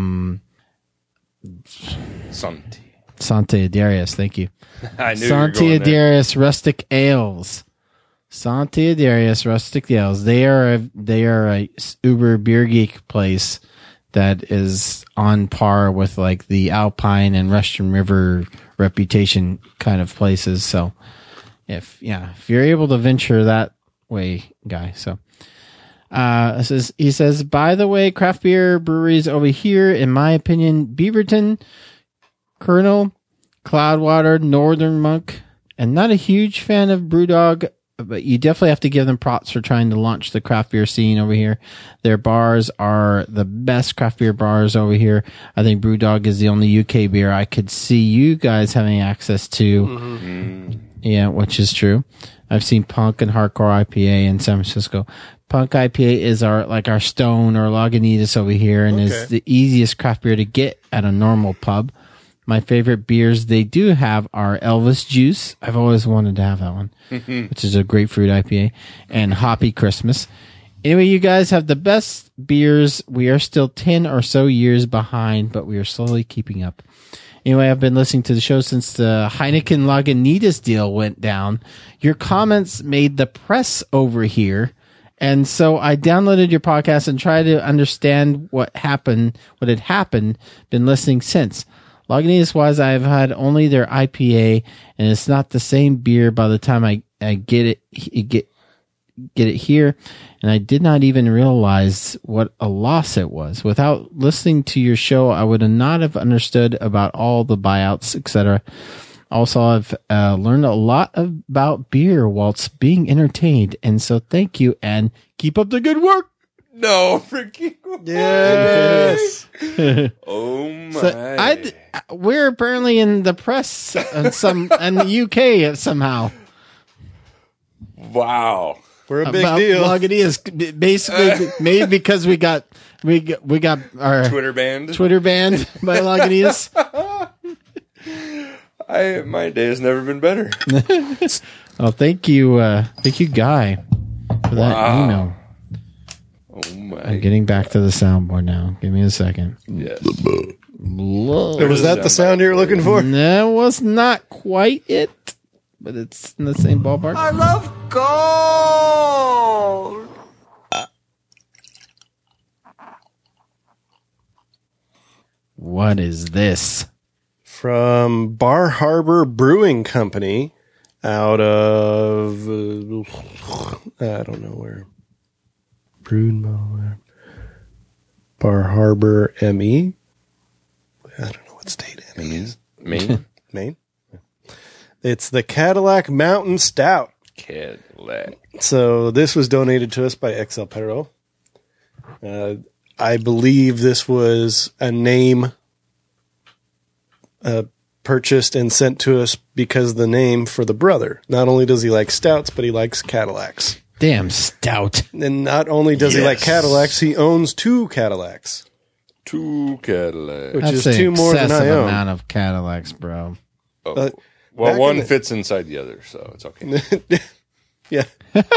Santa Darius. Thank you. I knew Santa Darius Rustic Ales. Santa Darius Rustic Ales. They are a uber beer geek place that is on par with like the Alpine and Russian River reputation kind of places. So if you're able to venture that way, guy. So. He says, by the way, craft beer breweries over here, in my opinion, Beaverton, Colonel, Cloudwater, Northern Monk, and not a huge fan of Brewdog, but you definitely have to give them props for trying to launch the craft beer scene over here. Their bars are the best craft beer bars over here. I think Brewdog is the only UK beer I could see you guys having access to. Mm-hmm. Yeah, which is true. I've seen Punk and Hardcore IPA in San Francisco. Punk IPA is our Stone or Lagunitas over here, and is the easiest craft beer to get at a normal pub. My favorite beers they do have are Elvis Juice. I've always wanted to have that one, which is a grapefruit IPA, and Hoppy Christmas. Anyway, you guys have the best beers. We are still 10 or so years behind, but we are slowly keeping up. Anyway, I've been listening to the show since the Heineken Lagunitas deal went down. Your comments made the press over here. And so I downloaded your podcast and tried to understand what had happened, been listening since. Lagunitas wise, I've had only their IPA, and it's not the same beer by the time I get it here. And I did not even realize what a loss it was. Without listening to your show, I would not have understood about all the buyouts, etc. Also, I've learned a lot about beer whilst being entertained. And so thank you and keep up the good work. No, freaking. Yes. Oh, my. So we're apparently in the press in the UK somehow. Wow. We're a big About deal. Lagunitas, basically maybe because we got our Twitter banned. Twitter banned by Lagunitas. My day has never been better. Oh, thank you, Guy, for that email. Oh, my. I'm getting back to the soundboard now. Give me a second. Yes. Was that the sound you were looking for? That was not quite it, but it's in the same ballpark. I love gold. What is this? From Bar Harbor Brewing Company out of, I don't know where. Broodmore. Bar Harbor, ME. I don't know what state ME is. Maine? Maine? It's the Cadillac Mountain Stout. Cadillac. So this was donated to us by XL Perro. I believe this was a name purchased and sent to us because the name for the brother. Not only does he like stouts, but he likes Cadillacs. Damn stout. And not only does he like Cadillacs, he owns 2 Cadillacs. 2 Cadillacs. Which That's is 2 more than excessive I own. amount of Cadillacs, bro. Oh. Well, Well, one in the- fits inside the other, so it's okay. Yeah.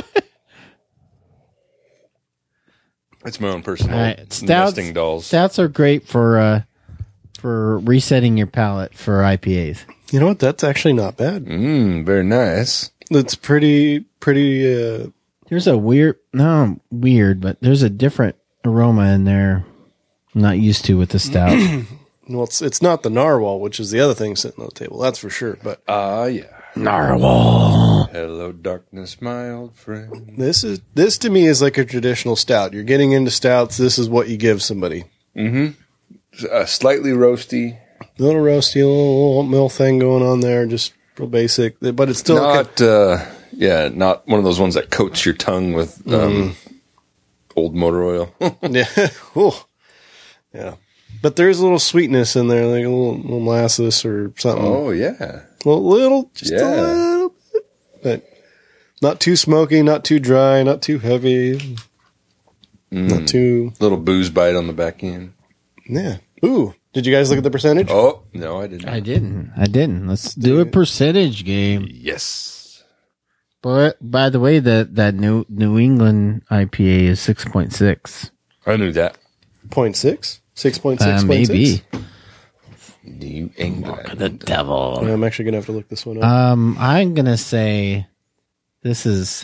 It's my own personal All right, nesting dolls. Stouts are great for resetting your palate for IPAs. You know what? That's actually not bad. Very nice. It's pretty, There's a weird, but there's a different aroma in there I'm not used to with the stout. well, it's not the narwhal, which is the other thing sitting on the table. That's for sure. But Yeah. Narwhal. Hello, darkness, my old friend. this to me is like a traditional stout. You're getting into stouts. This is what you give somebody. Slightly roasty. A little roasty, a little oatmeal thing going on there. Just real basic, but it's still Not, not one of those ones that coats your tongue with old motor oil. yeah, Ooh. Yeah. But there's a little sweetness in there, like a little molasses or something. Oh, yeah. A little, just a little bit, but not too smoky, not too dry, not too heavy, not too. Little booze bite on the back end. Yeah. Ooh. Did you guys look at the percentage? Oh, no, I didn't. I didn't. Let's do a percentage game. Yes. But by the way, that New England IPA is 6.6. I knew that. 0.6? 6.6? Maybe. New England. The devil. Yeah, I'm actually going to have to look this one up. I'm gonna say this is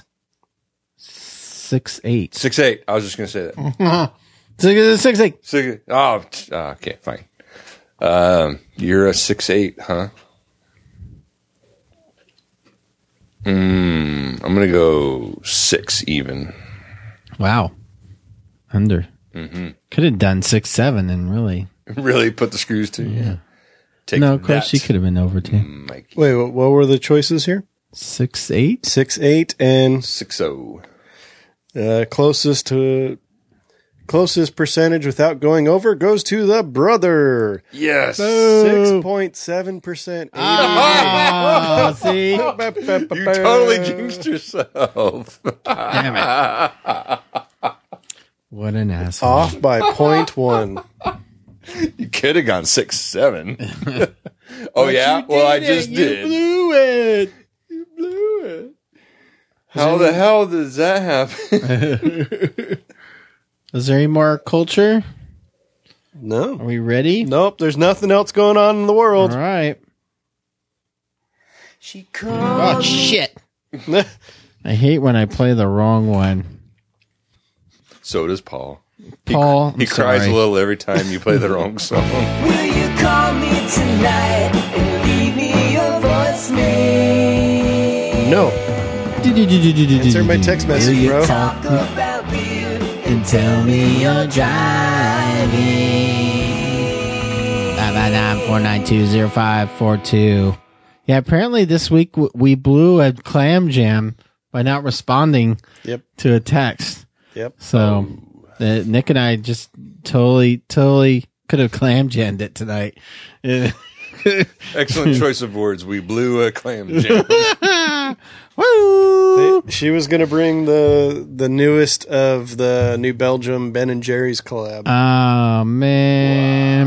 6.8. 6'8". I was just going to say that. 6.8. 6'8". Oh, okay, fine. You're a 6'8", huh? I'm going to go 6 even. Wow. Under. Could have done 6.7 and really. Really put the screws to you. Yeah. Take No, of course that, she could have been over too. Mikey. Wait, what were the choices here? 6.8. 6.8 and 6-0. closest percentage without going over goes to the brother. Yes. 6.7%. Oh, see? You totally jinxed yourself. Damn it. What an asshole. Off by 0.1. You could have gone 6-7. Oh, yeah? Well, I just did. blew it. You blew it. How the hell does that happen? Is there any more culture? No. Are we ready? Nope, there's nothing else going on in the world. All right. She called Oh, shit. I hate when I play the wrong one. So does Paul. Paul, He I'm cries sorry. a little every time you play the wrong song. Will you call me tonight and leave me your voicemail? No. Answer my text message, Will you bro. talk Talk about beer. and tell me you're driving. 559-492-0542. Yeah, apparently this week we blew a clam jam by not responding Yep. to a text. Yep. So Nick and I just totally could have clam jammed it tonight. Excellent choice of words. We blew a clam jam. Woo! She was going to bring the newest of the New Belgium Ben and Jerry's collab. Oh man,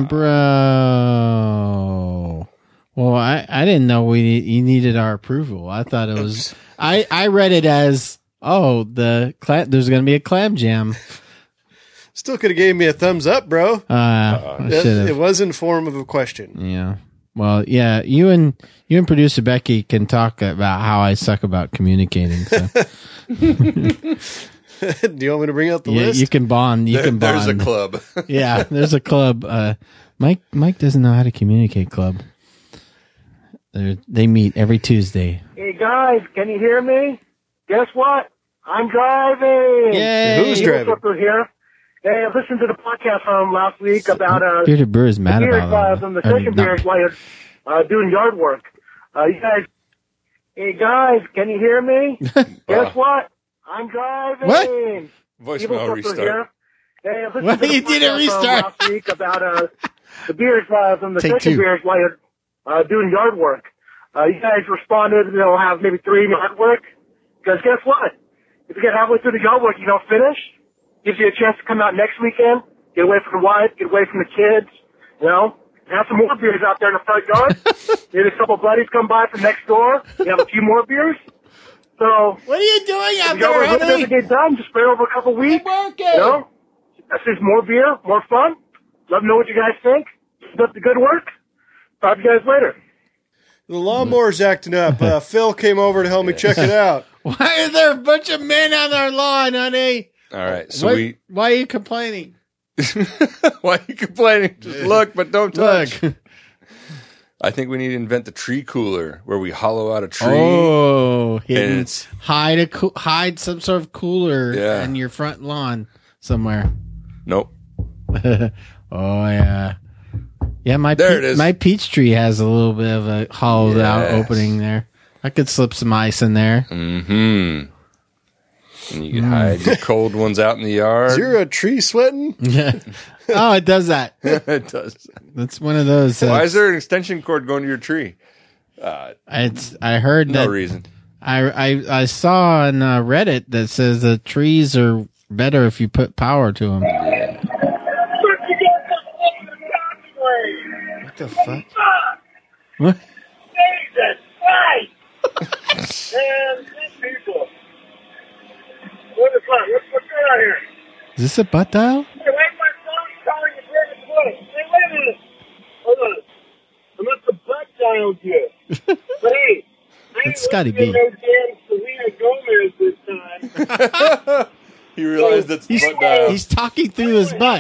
bro. Well, I didn't know you needed our approval. I thought it was. I read it as there's going to be a clam jam. Still could have gave me a thumbs up, bro. It It was in form of a question. Yeah. Well, yeah. You and producer Becky can talk about how I suck about communicating. So. Do you want me to bring out the Yeah, list? you can bond. You can bond. There's a club. Yeah, there's a club. Mike doesn't know how to communicate club. They meet every Tuesday. Hey guys, can you hear me? Guess what? I'm driving. Yay! Who's driving? Flipper here. Hey, I listened to the podcast from last week about Bearded Brew is mad beer about and the that. session beers while you're doing yard work. You guys. Hey guys, can you hear me? Guess what? I'm driving. What? Voicemail Flipper restart. here. Hey, I listened What? to the You didn't podcast from restart. last week about the beers and the Take session two. beers while you're doing yard work. You guys responded, they'll have maybe 3 yard work. Because guess what? If you get halfway through the yard work, you don't finish. Gives you a chance to come out next weekend, get away from the wife, get away from the kids, have some more beers out there in the front yard. Maybe a couple buddies come by from next door. You have a few more beers. So, What are you doing out if the yard there, work doesn't honey? get done, just spread over a couple weeks. working. That's just more beer, more fun. Let me know what you guys think. Keep up the good work. Talk to you guys later. The lawnmower's acting up. Phil came over to help me check it out. Why is there a bunch of men on our lawn, honey? All right. So Why are you complaining? why are you complaining? Just look, but don't touch. Look. I think we need to invent the tree cooler where we hollow out a tree. Oh, and hidden. it's Hide some sort of cooler Yeah. in your front lawn somewhere. nope. Oh yeah, yeah. There it is. My peach tree has a little bit of a hollowed out Yes. opening there. I could slip some ice in there. Mm-hmm. And you can hide your cold ones out in the yard. Is your tree sweating? Yeah. Oh, it does that. It does. That's one of those. Why is there an extension cord going to your tree? I heard No that. reason. I saw on Reddit that says the trees are better if you put power to them. What the fuck? What? Jesus Christ! Man, these people. What the fuck? What's going on here? Is this a butt dial? Hey, why is my phone calling you very close? Hey, wait a minute. Hold on. I'm at the butt dial here. But hey, I That's Scotty B. no damn Selena Gomez this time. You realize that's He's, butt dial. he's talking through his butt.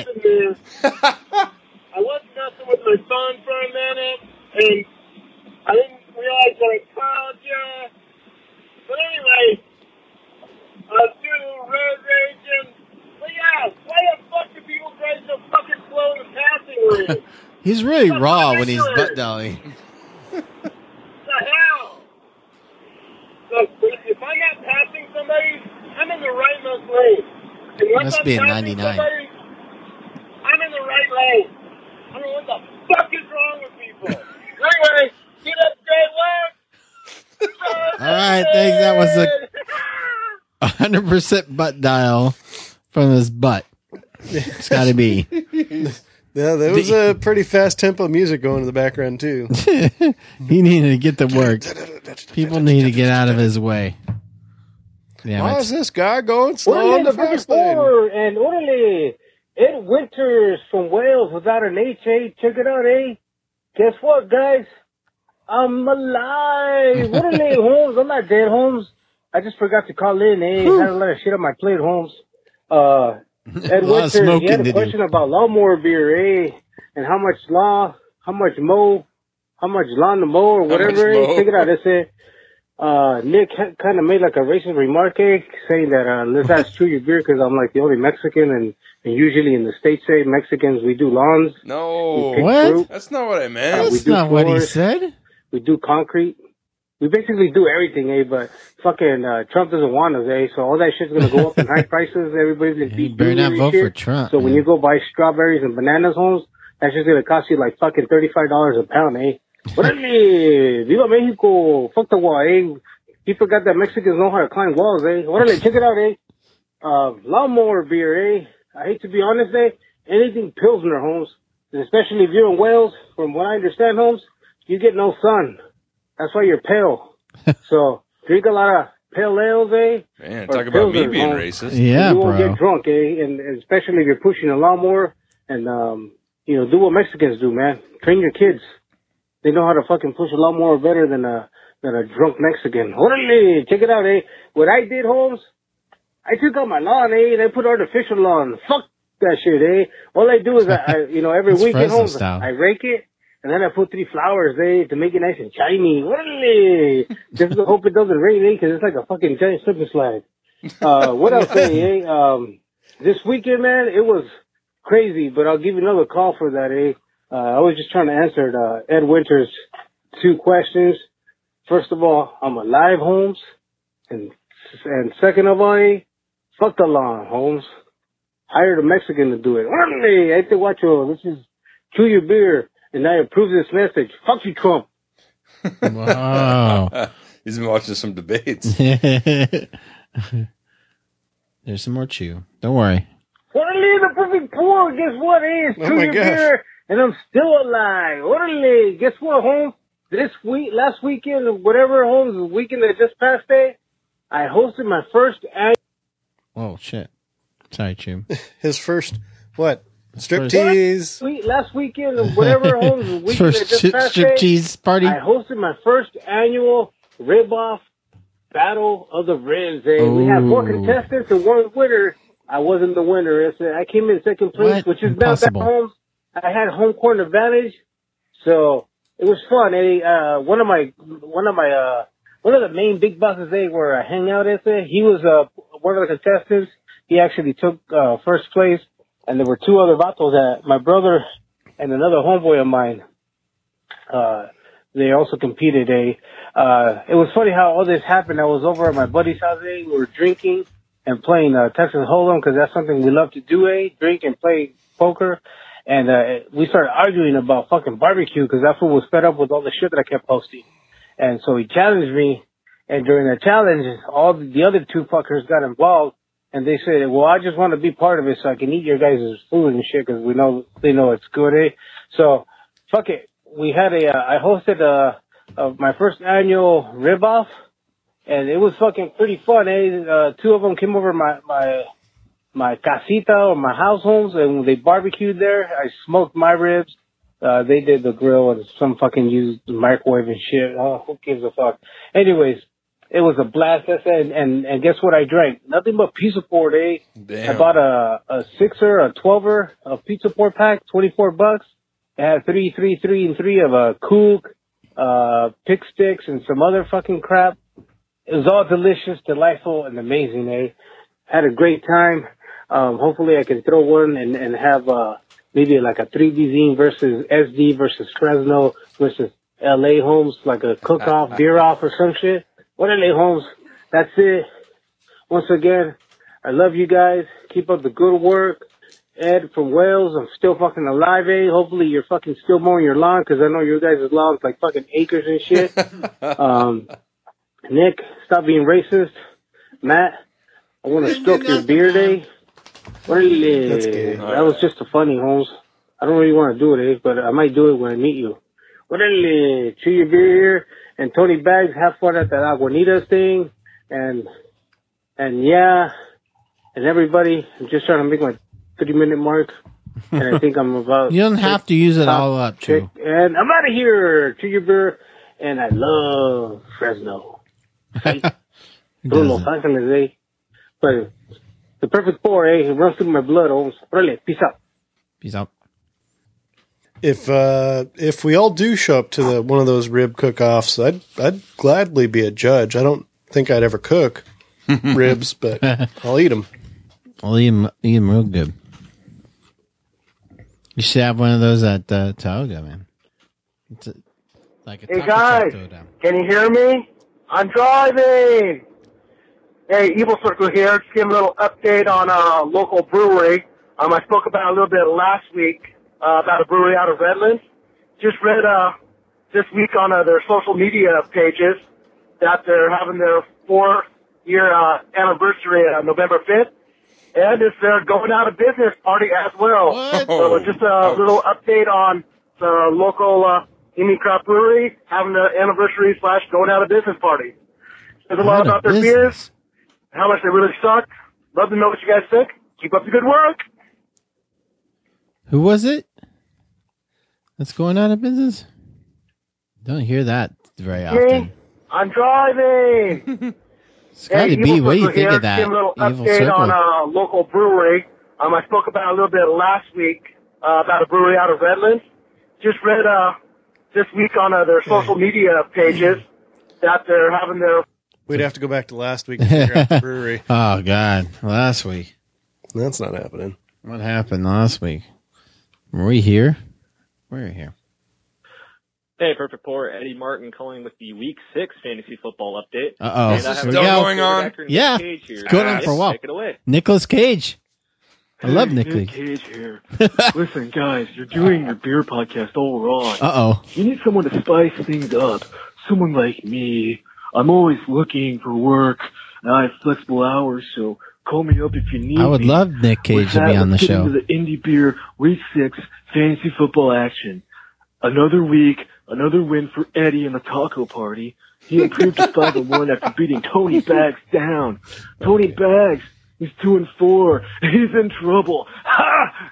I was messing with my phone for a minute, and I didn't realize that I called you. But anyway, through road rage, but yeah, why the fuck do people drive so fucking slow in the passing lane? He's really raw when he's butt dialing. What the hell? Look, if I'm not passing somebody, I'm in the rightmost lane. And once Must I'm be a passing 99. somebody, I'm in the right lane. I don't know what the fuck is wrong with people. Anyway, keep up great work. All right, thanks. That was a 100% butt dial from his butt. It's got to be. Yeah, there was a pretty fast tempo music going in the background too. He needed to get to work. People need to get out of his way. Damn Why it. is this guy going slow Orderly on the number fast lane? 4 and Orderly Ed Winters from Wales without an HA. Check it out, eh? Guess what, guys? I'm alive. Orderly Holmes. I'm not dead, Holmes. I just forgot to call in, eh? Had a lot of shit on my plate, Holmes. Ed A lot of Winters, smoking you had to a do. question about lawnmower beer, eh? And how much lawn to mow, or whatever, eh? mow? Check it out. It said, Nick kind of made like a racist remark, eh? Saying that, let's ask Chew your beer because I'm like the only Mexican and usually in the States, say Mexicans, we do lawns. No. Pick What? fruit, That's not what I meant. we That's do not what he floors. said. we do concrete. We basically do everything, but fucking Trump doesn't want us, So all that shit's gonna go up in high prices. Everybody's gonna be You better not vote for Trump. So when you go buy strawberries and bananas, Holmes, that's just gonna cost you like fucking $35 a pound, Orale, Viva Mexico, fuck the wall, He forgot that Mexicans know how to climb walls, Orale, check it out, lawnmower beer, I hate to be honest, anything Pilsner, Holmes, especially if you're in Wales, from what I understand, Holmes, you get no sun. That's why you're pale. So drink a lot of pale ales, Man, talk about me being racist. Yeah, you won't bro. get drunk, And especially if you're pushing a lawnmower and, do what Mexicans do, man. Train your kids. They know how to fucking push a lawnmower better than a drunk Mexican. Orale, check it out, What I did, Holmes, I took out my lawn, and I put artificial lawn. Fuck that shit, All I do is, every It's weekend, Fresno Holmes, style. I rake it. And then I put 3 flowers, to make it nice and shiny. Orale! Just to hope it doesn't rain, because it's like a fucking giant slip and slide. What else, This weekend, man, it was crazy, but I'll give you another call for that, I was just trying to answer Ed Winter's 2 questions. First of all, I'm alive, Holmes. And second of all, fuck the lawn, Holmes. Hired a Mexican to do it. Orale! I think, watch you. This is Chew Your Beer. And I approve this message. Fuck you, Trump. Wow. He's been watching some debates. There's some more chew. Don't worry. Orale, the perfect pour. Guess what? It's Oh Chew my Your gosh. Beer, and I'm still alive. Orale, guess what, Holmes? Last weekend, whatever, Holmes, the weekend that just passed, I hosted my first annual. Oh, shit. Sorry, chew. His first, what? First- Striptease? Last weekend, whatever, Holmes, the weekend that First just passed, striptease party. I hosted my first annual rib-off battle of the ribs. We had 4 Ooh. contestants and 1 winner. I wasn't the winner. I came in second place, What? which is Impossible. not that home. I had home court advantage, so it was fun. One of the main big bosses where I hang out at, he was one of the contestants. He actually took first place, and there were 2 other vatos, my brother and another homeboy of mine. They also competed. It was funny how all this happened. I was over at my buddy's house. We were drinking and playing Texas Hold'em because that's something we love to do. Drink and play poker. And we started arguing about fucking barbecue because that fool was fed up with all the shit that I kept posting. And so he challenged me. And during the challenge, all the other 2 fuckers got involved. And they said, well, I just want to be part of it so I can eat your guys' food and shit because they know it's good, So, fuck it. We had I hosted my first annual rib-off, and it was fucking pretty fun, 2 of them came over my casita or my house, Homes, and they barbecued there. I smoked my ribs. They did the grill and some fucking used the microwave and shit. Oh, who gives a fuck? Anyways, it was a blast. And guess what I drank? Nothing but pizza port, Damn. I bought a 6er, a 12er, a pizza port pack, $24. It had 3, 3, 3, and 3 of a kook, pick sticks, and some other fucking crap. It was all delicious, delightful, and amazing, Had a great time. Hopefully I can throw one and have, maybe like a 3D zine versus SD versus Fresno versus LA Homes, like a cook-off, beer-off or some shit. What LA Homes? That's it. Once again, I love you guys. Keep up the good work. Ed from Wales, I'm still fucking alive, Hopefully you're fucking still mowing your lawn, because I know your guys' lawn's like fucking acres and shit. Nick, stop being racist. Matt, I want to stroke your beard, Really? That's gay. That was just a funny, Holmes. I don't really want to do it, but I might do it when I meet you. Really? Chew your beer here. And Tony Bags, have fun at that Aguanitas thing. And yeah. And everybody, I'm just trying to make my 30-minute mark. And I think I'm about... You don't have to use it all up, Chew. And I'm out of here. Chew your beer. And I love Fresno. Right? Through Los Angeles, But the perfect pour, it runs through my blood, Holmes. Really, peace out. Peace out. If we all do show up to one of those rib cook-offs, I'd gladly be a judge. I don't think I'd ever cook ribs, but I'll eat them. I'll eat them real good. You should have one of those at Tauga, man. Like a Hey taco guys, truck throwdown. can you hear me? I'm driving. Hey, Evil Circle here. Just give a little update on a local brewery. I spoke about it a little bit last week about a brewery out of Redlands. Just read this week on their social media pages that they're having their 4th-year anniversary on November 5th. And it's their going out of business party as well. What? So just a little update on the local Indian Craft Brewery having the anniversary / going out of business party. There's a lot Out of about their business. beers, how much they really suck. Love to know what you guys think. Keep up the good work. Who was it? That's going out of business? Don't hear that very often. Me, I'm driving. Scotty B, Evil what do you Circle think here. of that? Give a little Evil update Circle. on a local brewery. I spoke about it a little bit last week about a brewery out of Redlands. Just read this week on their social media pages that they're having their. We'd have to go back to last week to figure out the brewery. Oh, God. Last week. That's not happening. What happened last week? Were we here? We were here. Hey, Perfect Pour, Eddie Martin calling with the Week 6 fantasy football update. Uh-oh. And I have Still a going on? actor, Nick Yeah. Cage here. It's going on for a while. Take it away. Nicolas Cage. I love Nick Nick Cage. Cage here. Listen, guys, you're doing your beer podcast all wrong. Uh-oh. You need someone to spice things up. Someone like me. I'm always looking for work, and I have flexible hours, so call me up if you need me. I would love Nick Cage With to that, be on the let's get show. into the Indie Beer Week 6 fantasy football action. Another week, another win for Eddie in the taco party. He improved to 5-1 after beating Tony Bags down. Tony Bags is 2-4. He's in trouble. Ha!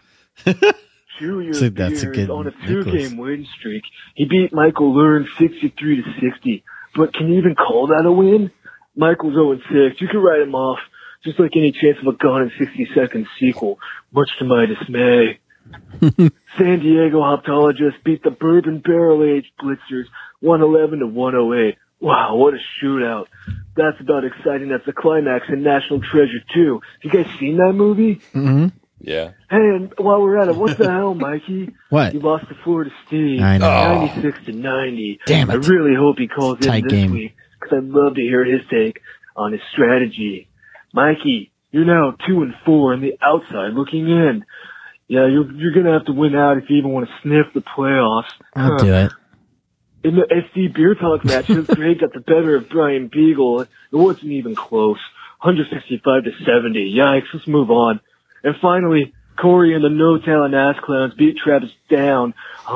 Chew So that's a Beer good is on a Nicholas. 2-game win streak. He beat Michael Learn 63-60. But can you even call that a win? Michael's 0-6. You can write him off, just like any chance of a Gone in 60 Seconds sequel, much to my dismay. San Diego Hoptologist beat the Bourbon Barrel Aged Blitzers 111-108. Wow, what a shootout. That's about exciting as the climax in National Treasure 2. You guys seen that movie? Mm-hmm. Yeah. Hey, and while we're at it, what the hell, Mikey? What? You lost to Florida State. I know. 96-90. Damn it. I really hope he calls in Tight this game. week, because I'd love to hear his take on his strategy. Mikey, you're now 2-4 on the outside looking in. Yeah, you're gonna have to win out if you even want to sniff the playoffs. I'll do it. In the SD Beer Talk matchup, Greg got the better of Brian Beagle. It wasn't even close. 165-70. Yikes, let's move on. And finally, Corey and the No Talent Ass Clowns beat Travis down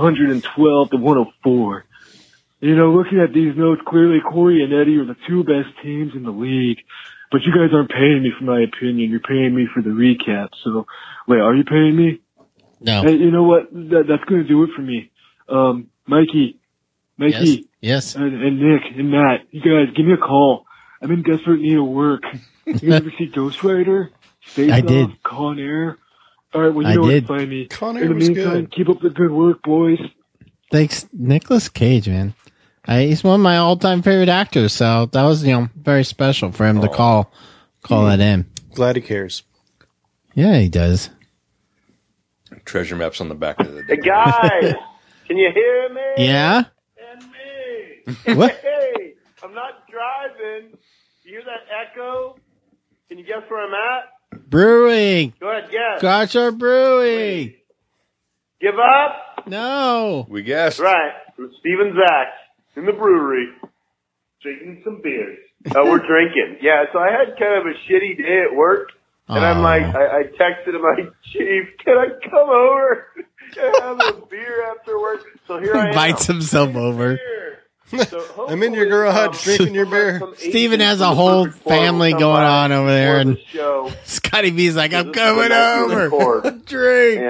112-104. You know, looking at these notes, clearly Corey and Eddie are the two best teams in the league. But you guys aren't paying me for my opinion. You're paying me for the recap. So, wait, are you paying me? No. Hey, you know what? That's going to do it for me. Mikey, Yes. and Nick and Matt, you guys, give me a call. I'm in desperate need of work. You ever see Ghost Rider? Face I Off, did. Con Air? All right, well, I you know where did. to find me. Con Air In the was meantime, good. keep up the good work, boys. Thanks, Nicolas Cage, man. He's one of my all-time favorite actors, so that was, very special for him to call that in. Glad he cares. Yeah, he does. Treasure maps on the back of the Hey guys, can you hear me? Yeah? And me. What? Hey, I'm not driving. You hear that echo? Can you guess where I'm at? Brewing. Go ahead, guess. Gotcha Brewing. Give up? No. We guessed. Right. With Steven Zach in the brewery, drinking some beers. We're drinking. Yeah, so I had kind of a shitty day at work. And I'm like, I texted him, like, Chief, can I come over and have a beer after work? So here I am. Invites himself over. So I'm in your garage drinking your beer. Steven has a whole family going on over there, and Scotty B's like, I'm coming over. Drink.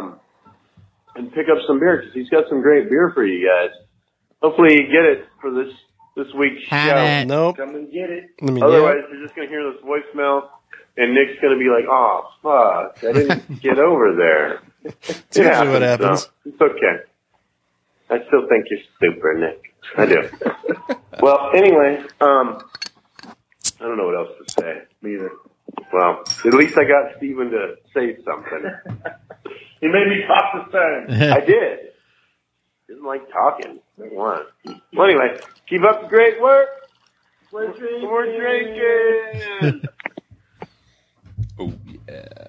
And pick up some beer because he's got some great beer for you guys. Hopefully you get it for this week's Had show. it. Nope. Come and get it. Let me Otherwise, you're just going to hear this voicemail, and Nick's going to be like, "Oh fuck, I didn't get over there." It's usually what happens. So it's okay. I still think you're stupid, Nick. I do. Well, anyway, I don't know what else to say. Me either. Well, at least I got Steven to say something. He made me talk this time. I did. Didn't like talking. What? Well, anyway, keep up the great work. We're drinking. Oh, yeah.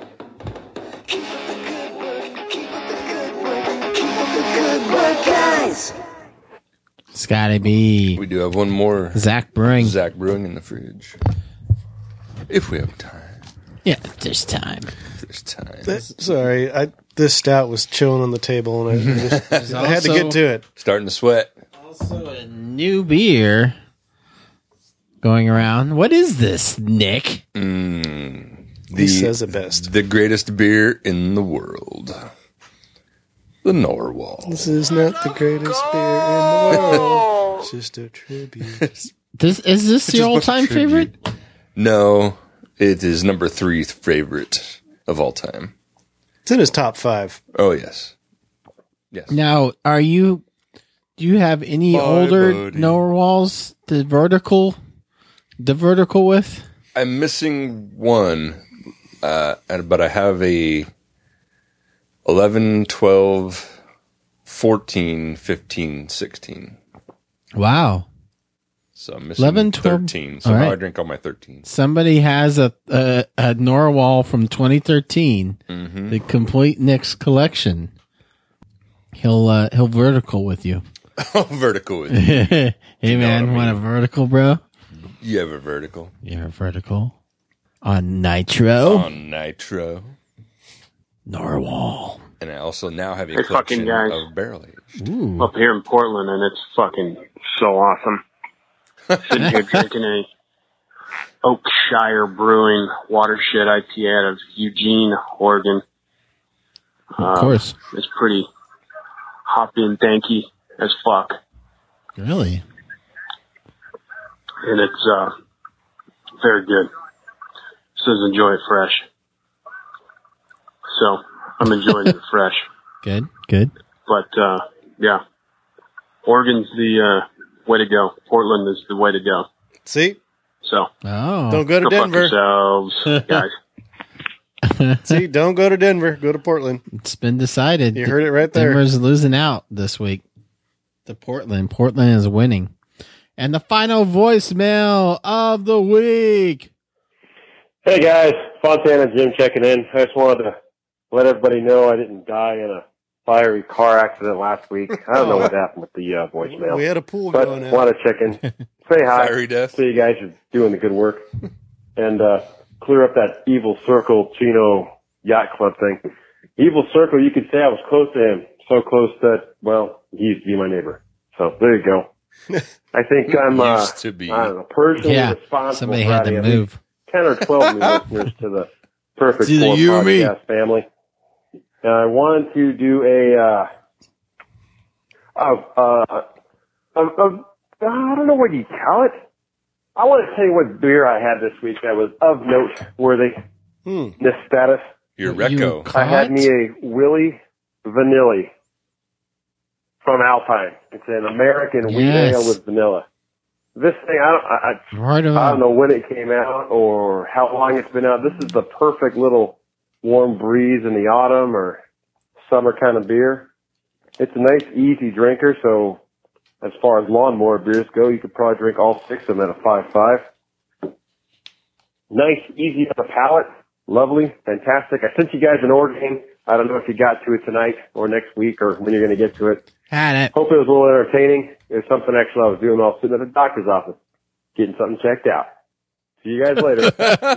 Scotty B. We do have one more Zach Brewing. Zach Brewing in the fridge. If we have time. Yeah, there's time. There's time. Sorry, this stout was chilling on the table, and I had to get to it. Starting to sweat. Also, a new beer going around. What is this, Nick? He says it best. The greatest beer in the world. The Norwal. This is not the greatest beer in the world. It's just a tribute. Is this your all-time favorite? No, it is number 3 favorite of all time. It's in his top 5. Oh, yes. Yes. Now, do you have any older Norwals, the vertical with? I'm missing one, but I have a 11, 12, 14, 15, 16. Wow. So I'm missing 11, 12, 13. So now I drink all my 13. Somebody has a Norwal from 2013, the complete Nick's collection. He'll vertical with you. Vertical with you. Hey man, want a vertical, bro? You have a vertical. You're a vertical on Nitro. On Nitro. Narwhal. And I also now have a Hey, collection fucking guys. of barrel aged. Up here in Portland, and it's fucking so awesome. Sitting here drinking a Oakshire Brewing Watershed IPA out of Eugene, Oregon. Of course. It's pretty hoppy and danky as fuck. Really? And it's very good. Says enjoy it fresh. So I'm enjoying it fresh. Good. But yeah, Oregon's the way to go. Portland is the way to go. See? So don't go to Denver. Fuck yourselves, guys. See, don't go to Denver. Go to Portland. It's been decided. You heard it right there. Denver's losing out this week to Portland. Portland is winning. And the final voicemail of the week. Hey guys, Fontana Jim checking in. I just wanted to let everybody know I didn't die in a fiery car accident last week. I don't know what happened with the voicemail. We had a pool but going want to check in, say hi, Fiery death. say you guys are doing the good work, and clear up that Evil Circle Chino Yacht Club thing. Evil Circle, you could say I was close to him, so close that, well, he used to be my neighbor. So there you go. I think I'm Used to be. I don't know, personally responsible somebody for had to having at least move. 10 or 12 new listeners to the Perfect It's either Four you or me. podcast family. And I wanted to do I don't know what you call it. I want to tell you what beer I had this week that was of note worthy. This status. Your Recco. I had me a Willy Vanilli from Alpine. It's an American wheat Yes. ale with vanilla. This thing, I don't know when it came out or how long it's been out. This is the perfect little warm breeze in the autumn or summer kind of beer. It's a nice, easy drinker. So as far as lawnmower beers go, you could probably drink all 6 of them at a 5.5. Nice, easy on the palate. Lovely, fantastic. I sent you guys an ordering. I don't know if you got to it tonight or next week or when you're going to get to it. Had it. Hope it was a little entertaining. It was something actually I was doing while I was sitting at the doctor's office, getting something checked out. See you guys later.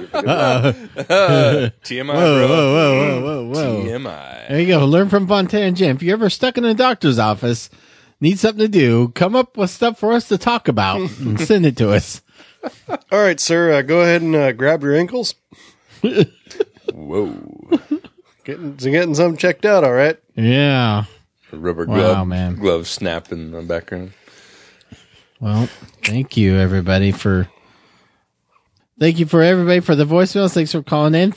TMI, Whoa, bro. whoa. TMI. There you go. Learn from Fontana Jim. If you're ever stuck in a doctor's office, need something to do, come up with stuff for us to talk about and send it to us. All right, sir. Go ahead and grab your ankles. Whoa. Getting something checked out, all right? Yeah. A rubber Wow, man. glove snap in the background. Well, thank you everybody for the voicemails. Thanks for calling in.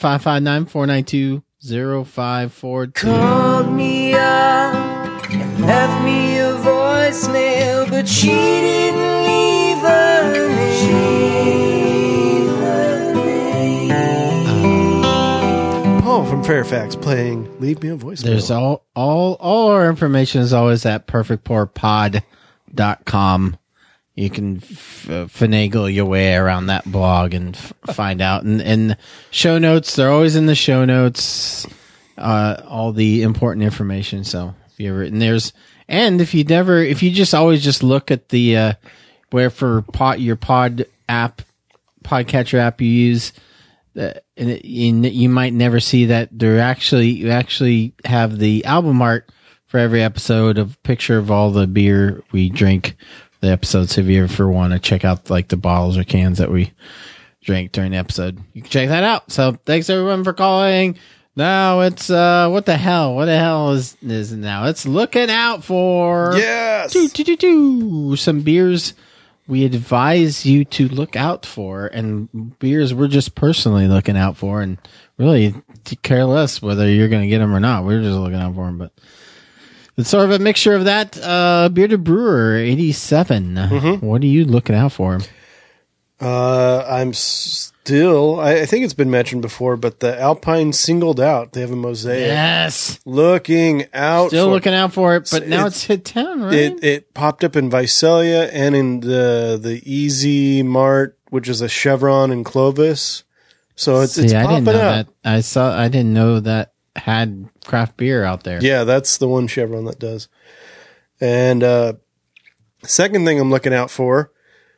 559-492-0542. Called me up and left me a voicemail, but she didn't leave her name. Paul from Fairfax playing Leave Me a Voicemail. There's all our information is always at perfectpourpod.com. You can finagle your way around that blog and find out. And show notes, they're always in the show notes, all the important information. So if you ever, if you just always just look at the, wherever your podcatcher app you use, you might never see that you actually have the album art for every episode, of picture of all the beer we drink. The episodes, if you ever want to check out like the bottles or cans that we drank during the episode, you can check that out. So thanks everyone for calling. Now it's what the hell is it now? It's looking out for some beers we advise you to look out for, and beers we're just personally looking out for, and really care less whether you're going to get them or not. We're just looking out for them, but it's sort of a mixture of that. Bearded Brewer 87. Mm-hmm. What are you looking out for? I'm still, I think it's been mentioned before, but the Alpine Singled Out. They have a mosaic. Yes. Looking out. Looking out for it, but now it's hit town, right? It popped up in Visalia and in the Easy Mart, which is a Chevron in Clovis. So it's popping I didn't know up. That. I didn't know that had craft beer out there. Yeah, that's the one Chevron that does. And second thing I'm looking out for,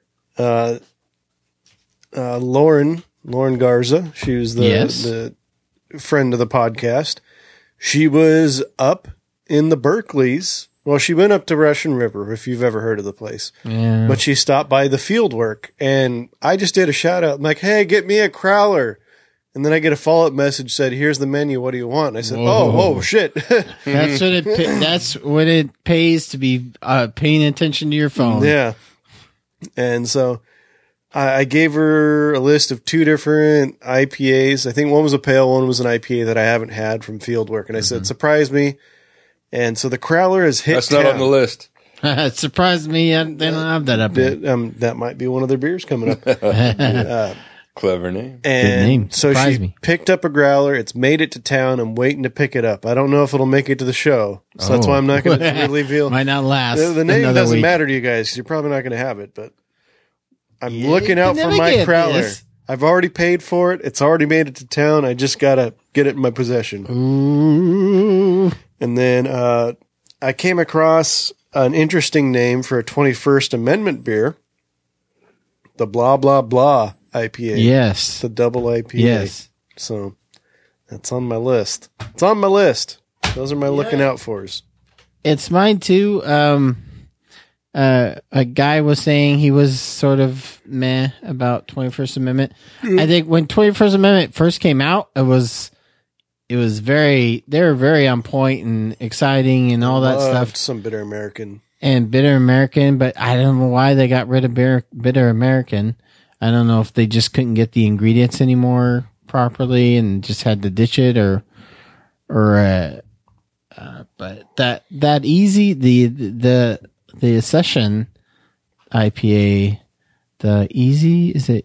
Lauren Garza. She was the friend of the podcast. She was up in the Berkeleys. Well, she went up to Russian River, if you've ever heard of the place. Yeah. But she stopped by the field work, and I just did a shout out. I'm like, hey, get me a crowler. And then I get a follow-up message said, here's the menu. What do you want? And I said, oh, shit. That's what it pays to be paying attention to your phone. Yeah. And so I gave her a list of 2 different IPAs. I think one was a pale, one was an IPA that I haven't had from Fieldwork. And I said, surprise me. And so the Crowler has hit. That's not on the list. It surprised me. They don't have that up there. That might be one of their beers coming up. Clever name. And good name. So she picked up a growler. It's made it to town. I'm waiting to pick it up. I don't know if it'll make it to the show. So that's why I'm not going to really reveal. Might not last. The name doesn't matter to you guys because you're probably not going to have it. But I'm looking out for my crowler. I've already paid for it. It's already made it to town. I just got to get it in my possession. Ooh. And then I came across an interesting name for a 21st Amendment beer. The Blah, Blah, Blah IPA. Yes. The double IPA. Yes. So that's on my list. It's on my list. Those are my looking out fors. It's mine too. A guy was saying he was sort of meh about 21st Amendment. I think when 21st Amendment first came out, they were very on point and exciting and all that stuff. Some Bitter American. But I don't know why they got rid of Bitter American. I don't know if they just couldn't get the ingredients anymore properly and just had to ditch it but that easy, the Session IPA, the easy, is it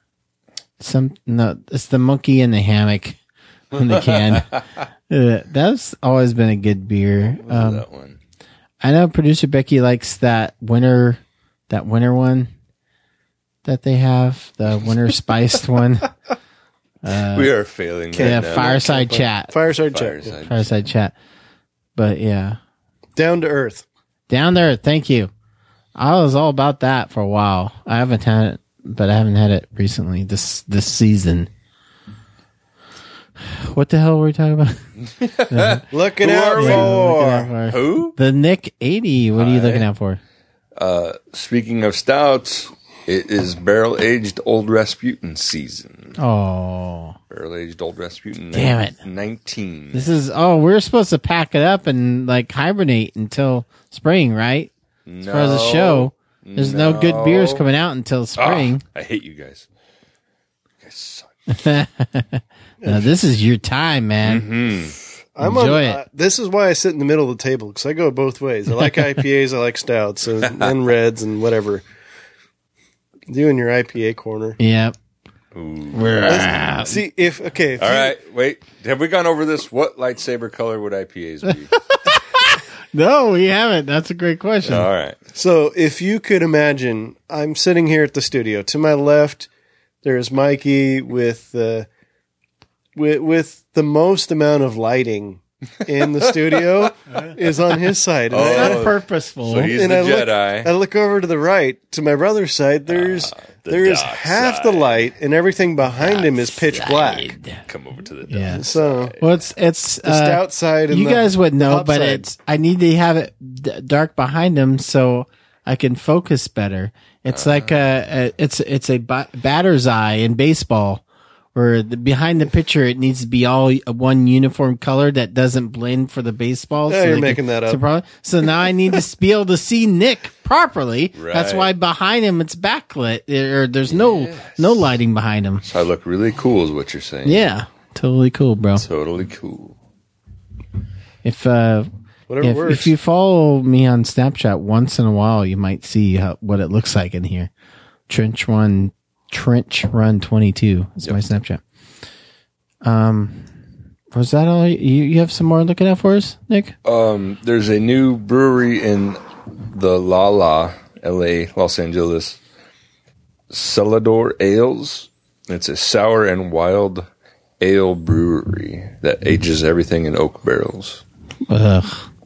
it's the monkey in the hammock in the can. That's always been a good beer. That one. I know producer Becky likes that winter one that they have, the winter spiced one. We are failing. Yeah, Fireside Chat. Fireside Chat. But yeah. Down to Earth. Thank you. I was all about that for a while. I haven't had it, but I haven't had it recently this season. What the hell were we talking about? Looking out for who? The Nick 80. What are you looking out for? Speaking of stouts, it is barrel-aged Old Rasputin season. Oh. Barrel-aged Old Rasputin. Damn it. 19. We're supposed to pack it up and like hibernate until spring, right? As far as the show, there's no good beers coming out until spring. I hate you guys. You guys suck. Now, this is your time, man. Mm-hmm. Enjoy it. This is why I sit in the middle of the table, because I go both ways. I like IPAs, I like stouts, and reds and whatever. You in your IPA corner. Yep. See, if All right, wait. Have we gone over this? What lightsaber color would IPAs be? No, we haven't. That's a great question. All right. So if you could imagine, I'm sitting here at the studio. To my left, there's Mikey with the most amount of lighting in the studio is on his side. And Not purposeful. So he's the Jedi. I look over to the right, to my brother's side. There is half the light, and everything behind him is pitch black. Come over to the dark. Yeah. So Well, it's the stout side. And you guys would know, but upside. I need to have it dark behind them so I can focus better. It's like it's a batter's eye in baseball, where behind the pitcher it needs to be all one uniform color that doesn't blend for the baseball. Yeah, so you're they making that up. So now I need to be able to see Nick properly. Right. That's why behind him it's backlit, or there's no lighting behind him. So I look really cool, is what you're saying. Yeah, totally cool, bro. Totally cool. If Whatever works. if you follow me on Snapchat once in a while, you might see what it looks like in here. Trench Run 22 is my Snapchat. Was that all? You have some more looking at for us, Nick? There's a new brewery in the LA, Los Angeles, Celador Ales. It's a sour and wild ale brewery that ages everything in oak barrels. Ugh.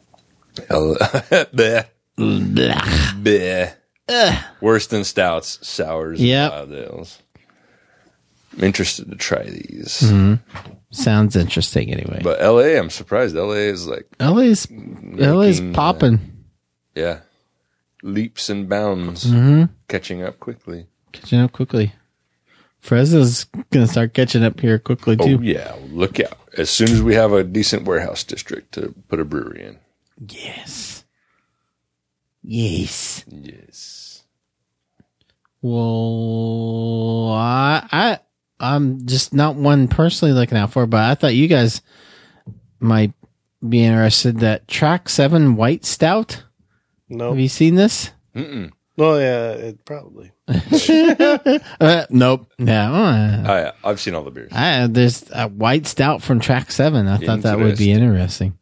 Bleh. Bleh. Worse than stouts, sours, Yep. and wild ales. I'm interested to try these. Sounds interesting anyway. But LA, I'm surprised. LA is like LA's popping. yeah, leaps and bounds, catching up quickly. Catching up quickly. Fresno's going to start catching up here quickly too. Oh yeah, look out! As soon as we have a decent warehouse district to put a brewery in. Yes. Yes. Well, I'm just not one personally looking out for, but I thought you guys might be interested. That Track 7 White Stout. No. Have you seen this? Mm-mm. Well, yeah, probably. Nope. No. I've seen all the beers. There's a White Stout from Track 7. I thought that would be interesting.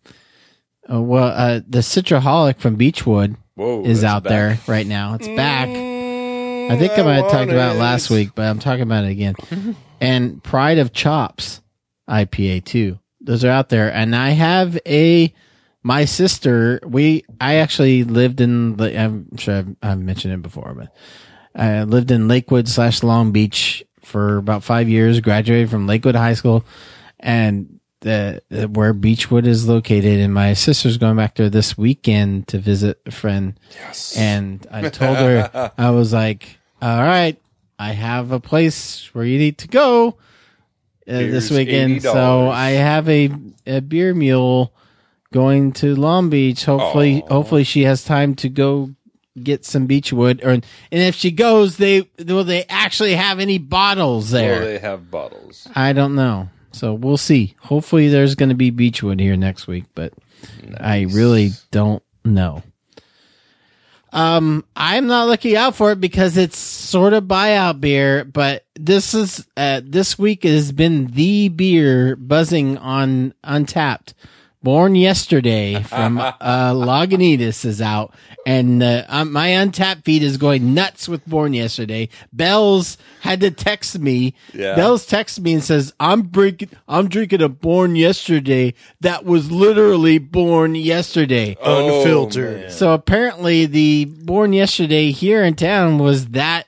The Citraholic from Beechwood is out there right now. It's back. I think I might have talked about it last week, but I'm talking about it again. And Pride of Chops IPA too. Those are out there. And I have my sister, I actually lived in, I'm sure I've mentioned it before, but I lived in Lakewood / Long Beach for about 5 years, graduated from Lakewood High School, and where Beechwood is located. And my sister's going back there this weekend to visit a friend. Yes. And I told her, I was like, all right, I have a place where you need to go this weekend. $80. So I have a beer mule going to Long Beach. Hopefully she has time to go get some Beechwood. And if she goes, will they actually have any bottles there? Will they have bottles? I don't know. So we'll see. Hopefully there's going to be Beechwood here next week, but I really don't know. I'm not looking out for it because it's sort of buyout beer, but this week has been the beer buzzing on Untapped. Born Yesterday from Lagunitas is out, and my Untapped feed is going nuts with Born Yesterday. Bells had to text me. Yeah. Bells texted me and says, I'm drinking a Born Yesterday that was literally born yesterday. Unfiltered. Man. So apparently the Born Yesterday here in town was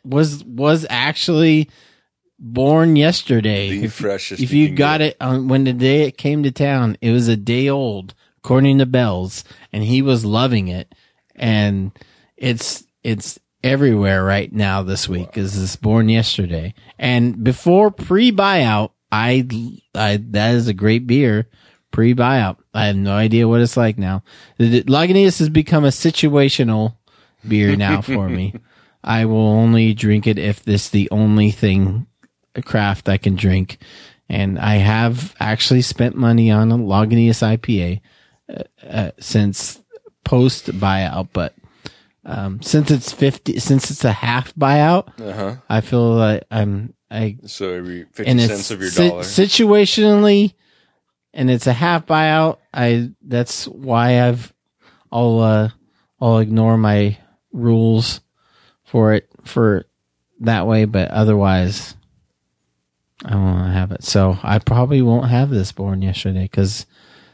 actually born yesterday. The freshest. If you got it on when the day it came to town, it was a day old, according to Bells, and he was loving it. And it's everywhere right now this week. Is this Born Yesterday? And before pre-buyout, that is a great beer. Pre-buyout, I have no idea what it's like now. Lagunitas has become a situational beer now for me. I will only drink it if this the only thing. A craft I can drink, and I have actually spent money on a Lagunitas IPA since post buyout, but since it's a half buyout, I feel like So every 50 and cents of your dollar. Situationally, and it's a half buyout. That's why I'll ignore my rules for that way, but otherwise I won't have it. So I probably won't have this born yesterday because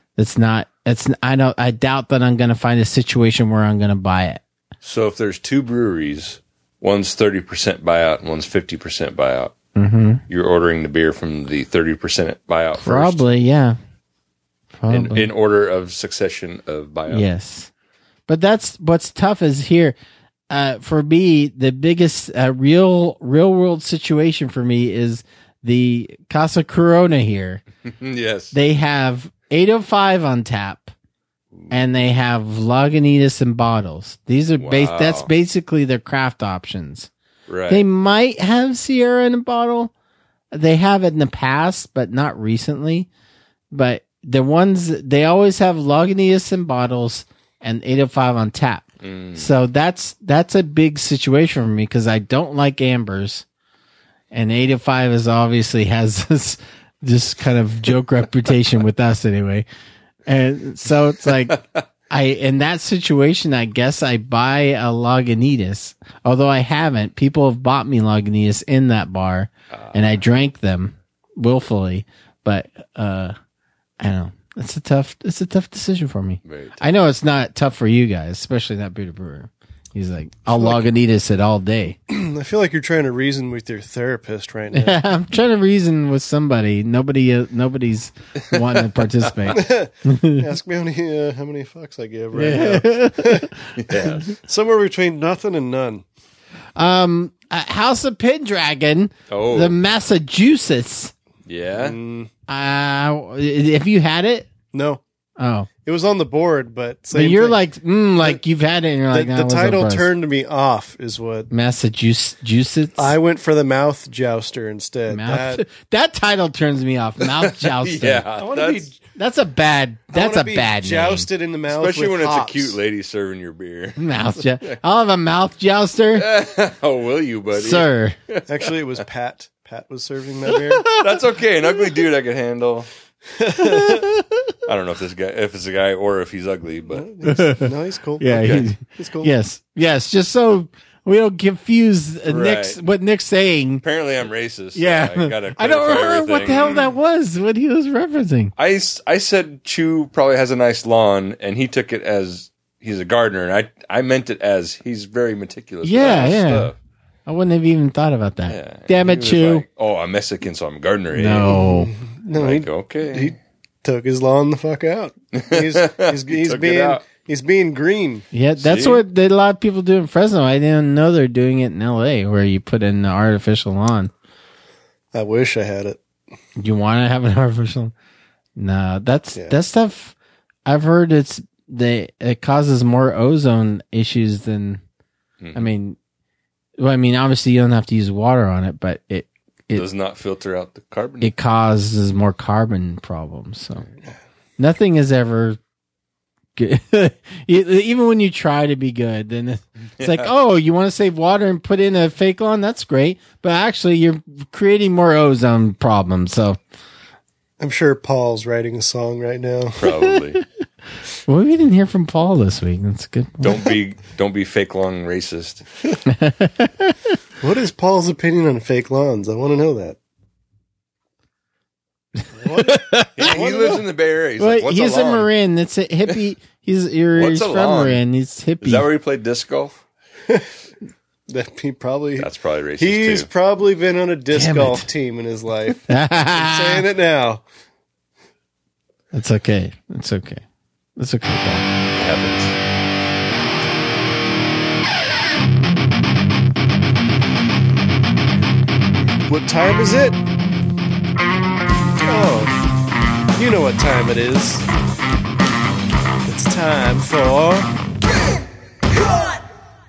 I doubt that I'm going to find a situation where I'm going to buy it. So if there's two breweries, one's 30% buyout and one's 50% buyout, you're ordering the beer from the 30% buyout first? Probably, yeah. Probably. In order of succession of buyout. Yes. But that's what's tough is here. For me, the biggest real world situation for me is the Casa Corona here. Yes. They have 805 on tap, and they have Lagunitas in bottles. These are that's basically their craft options. Right. They might have Sierra in a bottle. They have it in the past, but not recently. But the ones they always have Lagunitas in bottles and 805 on tap. So that's a big situation for me because I don't like ambers, and 805 is obviously has this kind of joke reputation with us anyway. And so it's like in that situation, I guess I buy a Lagunitas, although I haven't. People have bought me Lagunitas in that bar, and I drank them willfully. But I don't know. It's a tough decision for me. I know it's not tough for you guys, especially that beer brewer. He's like, I'll Lagunitas it all day. I feel like you're trying to reason with your therapist right now. Yeah, I'm trying to reason with somebody. Nobody's wanting to participate. Ask me how many fucks I give right now. Somewhere between nothing and none. House of Pendragon, the Massachusetts. Yeah. Have you had it? No. Oh. It was on the board, but you're thing. like you've had it and you're like, the title turned me off is what. Massachusetts? I went for the Mouth Jouster instead. That title turns me off. Mouth Jouster. Yeah. That's a bad name. Jousted in the mouth. Especially when hops. it's a cute lady serving your beer. Mouth I'll have a mouth jouster. Oh, will you, buddy? Sir. Actually, it was Pat. Pat was serving my beer. That's okay. An ugly dude I could handle. I don't know if it's a guy or if he's ugly, but no, he's cool. Yeah, okay. He's cool. Yes. Just so we don't confuse what Nick's saying. Apparently, I'm racist. Yeah, so I don't remember what the hell that was. What he was referencing. I said Chew probably has a nice lawn, and he took it as he's a gardener, and I meant it as he's very meticulous. Yeah. Stuff. I wouldn't have even thought about that. Yeah. Damn it, Chew. Like, I'm Mexican, so I'm a gardener. No. Okay. He took his lawn the fuck out. He's being green. Yeah, that's what a lot of people do in Fresno. I didn't know they're doing it in LA, where you put in an artificial lawn. I wish I had it. You want to have an artificial? No, that stuff. I've heard it causes more ozone issues than. I mean, obviously you don't have to use water on it, but it does not filter out the carbon. It causes more carbon problems. So nothing is ever good. Even when you try to be good, then it's like, you want to save water and put in a fake lawn? That's great. But actually you're creating more ozone problems. So I'm sure Paul's writing a song right now. Probably. Well, we didn't hear from Paul this week. That's good. Don't be fake lawn racist. What is Paul's opinion on fake lawns? I want to know that. He lives in the Bay Area. He's a Marin. It's a hippie. He's from Marin. He's hippie. Is that where he played disc golf? That's probably racist. He's probably been on a disc golf team in his life. I'm saying it now. It's okay. It's okay. It's okay. It happens. What time is it? Oh, you know what time it is. It's time for Caught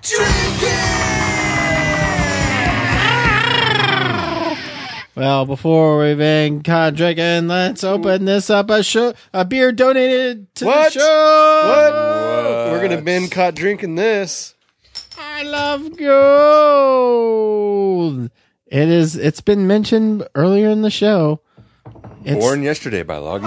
Drinking! Well, before we've been caught drinking, let's open this up a beer donated to the show. What? We're gonna been caught drinking this. I love gold. It's been mentioned earlier in the show. Born yesterday by logging.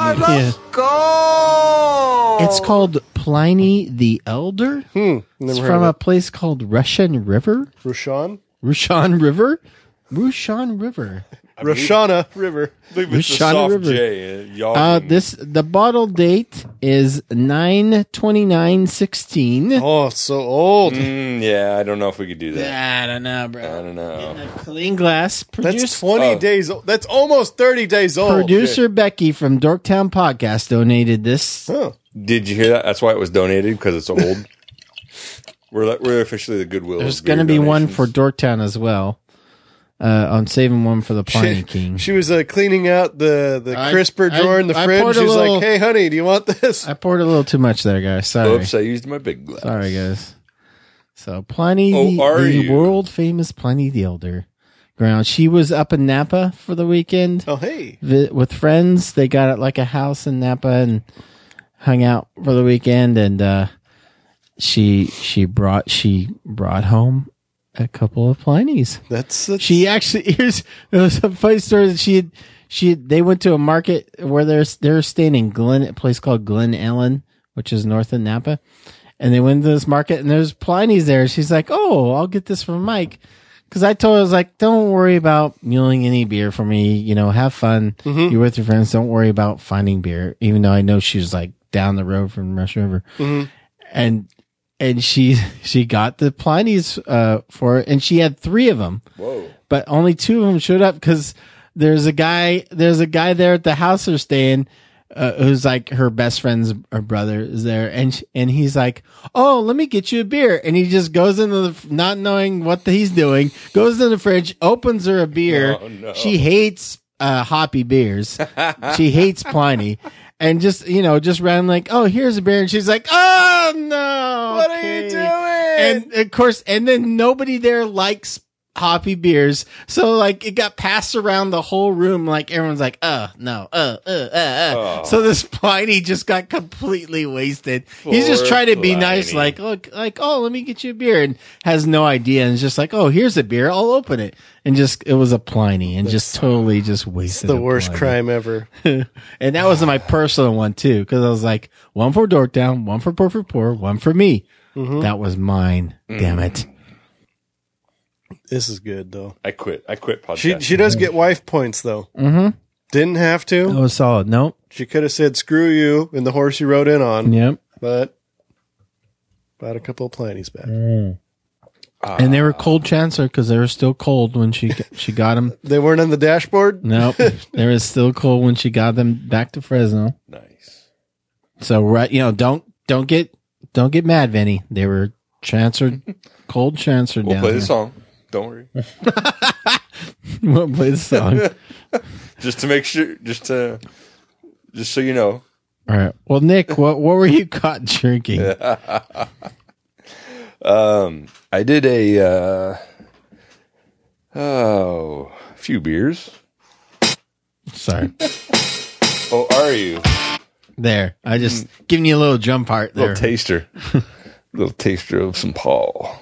Go! It's called Pliny the Elder. It's from a place called Russian River. Rushan River. Roshana River. Rushana River. The bottle date is 9/29/16. Oh, it's so old. Yeah, I don't know if we could do that. I don't know, bro. I don't know. Clean glass. That's 20 days old. That's almost 30 days old. Producer Becky from Dorktown Podcast donated this. Oh. Did you hear that? That's why it was donated, because it's old. We're officially the Goodwill. There's going to be one for Dorktown as well. I'm saving one for the Pliny King. She was cleaning out the crisper drawer in the fridge. She's like, "Hey, honey, do you want this?" I poured a little too much there, guys. Sorry. Oops, I used my big glass. Sorry, guys. So Pliny, the world famous Pliny the Elder ground. She was up in Napa for the weekend. Oh, hey, with friends. They got like a house in Napa and hung out for the weekend. And she brought home a couple of Pliny's. She actually, it was a funny story that they went to a market where they're staying in a place called Glen Ellen, which is north of Napa. And they went to this market and there's Pliny's there. She's like, "Oh, I'll get this from Mike." Cause I told her, I was like, "Don't worry about muling any beer for me. Have fun. You're with your friends. Don't worry about finding beer." Even though I know she was like down the road from Russian River. And she got the Pliny's for it, and she had 3 of them. Whoa! But only 2 of them showed up because there's a guy there at the house they're staying, who's like her best friend's brother is there, and he's like, "Oh, let me get you a beer," and he just goes into not knowing what he's doing, goes in the fridge, opens her a beer. Oh, no. She hates hoppy beers. She hates Pliny. And just ran like, "Oh, here's a beer." And she's like, "Oh, no. What are you doing?" And of course, and then nobody there likes hoppy beers. So like it got passed around the whole room. Like everyone's like, no. Oh. So this Pliny just got completely wasted. He's just trying to be nice. Like, look, like, "Oh, let me get you a beer," and has no idea. And it's just like, "Oh, here's a beer. I'll open it." And it was a Pliny and just totally just wasted. It's the worst crime ever. And that was my personal one too. Cause I was like, one for Dorktown, one for Perfect Pour, one for me. That was mine. Damn it. This is good though. I quit podcasting. She does get wife points though. Didn't have to. That was solid. Nope. She could have said "screw you" in the horse you rode in on. Yep. But bought a couple of Pliny's back. And they were cold Chancellor because they were still cold when she got them. They weren't on the dashboard? Nope. They were still cold when she got them back to Fresno. Nice. So don't get mad, Vinny. They were cold Chancellor We'll down play there. the song. Don't worry. We'll play the song. Just to make sure, just so you know. All right. Well, Nick, what were you caught drinking? I did a few beers. Sorry. Oh, are you? There. I just giving you a little jump heart there. Little taster of some Paul.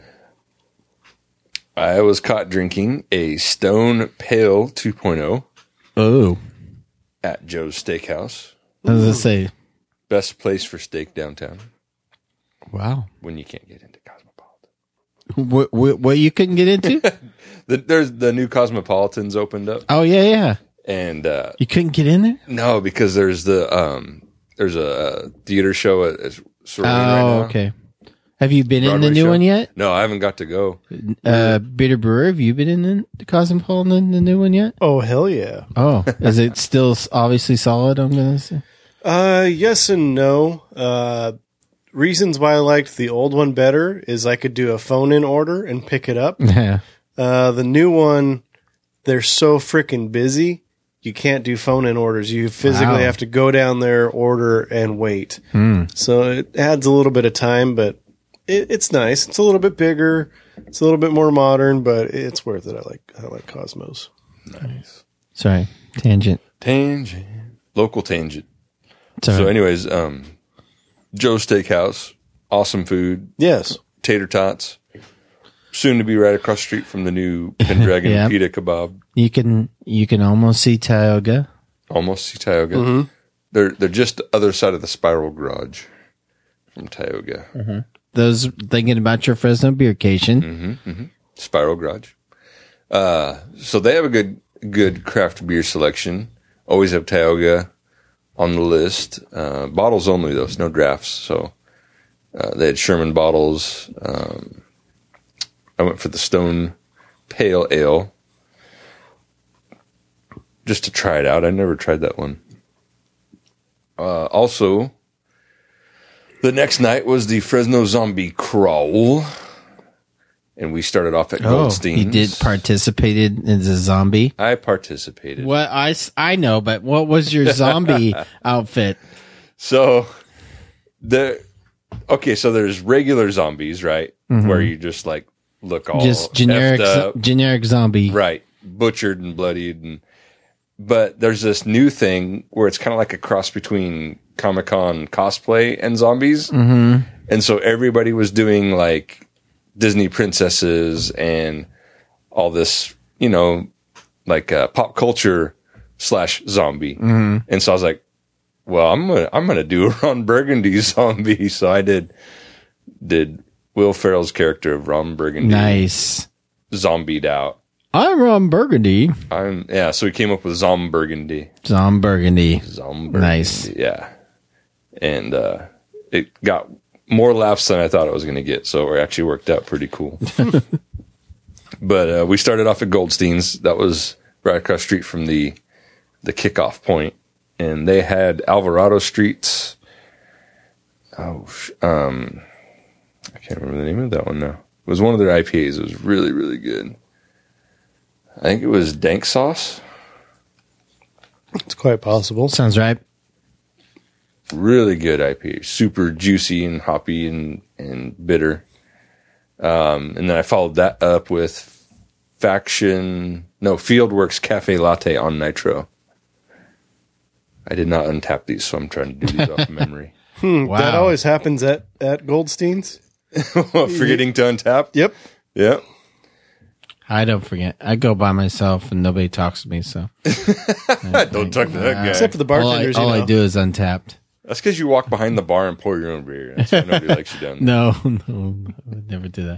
I was caught drinking a Stone Pale 2.0. Oh. At Joe's Steakhouse. What does it say? Best place for steak downtown. Wow. When you can't get into Cosmopolitan. What you couldn't get into? There's the new Cosmopolitans opened up. Oh, yeah. And you couldn't get in there? No, because there's there's a theater show at Sorority right now. Okay. Have you been Broadway in the new show. one yet? No, I haven't got to go. Bitter Brewer, have you been in the Cosmopolitan, the new one yet? Oh, hell yeah. Oh, is it still obviously solid, I'm going to say? Yes and no. Reasons why I liked the old one better is I could do a phone-in order and pick it up. Yeah. The new one, they're so freaking busy, you can't do phone-in orders. You physically have to go down there, order, and wait. So it adds a little bit of time, but it's nice. It's a little bit bigger. It's a little bit more modern, but it's worth it. I like Cosmos. Nice. Sorry. Tangent. Local tangent. Sorry. So anyways, Joe's Steakhouse, awesome food. Yes. Tater tots, soon to be right across the street from the new Pendragon Yep. Pita Kebab. You can almost see Tioga. Almost see Tioga. They're just the other side of the Spiral Garage from Tioga. Those thinking about your Fresno beercation. Spiral Garage. So they have a good craft beer selection. Always have Tioga on the list. Bottles only though, it's no drafts. So they had Sherman bottles. I went for the Stone Pale Ale just to try it out. I never tried that one. Also, the next night was the Fresno Zombie Crawl, and we started off at Goldstein's. He did participated in the zombie. I participated. What I know, but what was your zombie outfit? So so there's regular zombies, right? Where you just like look all Just generic effed up. generic zombie. Right, butchered and bloodied, but there's this new thing where it's kind of like a cross between Comic-Con cosplay and zombies, and so everybody was doing like Disney princesses and all this, like pop culture / zombie, and so I was like, well, I'm gonna do a Ron Burgundy zombie, so I did Will Ferrell's character of Ron Burgundy, Nice. zombied out. I'm Ron Burgundy. So we came up with Zomburgundy. Zomburgundy. Nice. Yeah. And it got more laughs than I thought it was going to get, so it actually worked out pretty cool. But we started off at Goldstein's. That was right across the street from the kickoff point. And they had Alvarado Streets. I can't remember the name of that one now. It was one of their IPAs. It was really, really good. I think it was Dank Sauce. It's quite possible. Sounds right. Really good IPA. Super juicy and hoppy and bitter. And then I followed that up with Fieldworks Cafe Latte on Nitro. I did not untap these, so I'm trying to do these off memory. Wow. That always happens at Goldstein's. Forgetting to untap? Yep. Yep. I don't forget. I go by myself and nobody talks to me, so. Don't talk to that guy. Except for the bartenders, All I do is untapped. That's because you walk behind the bar and pour your own beer. That's why nobody likes you down there. No, I would never do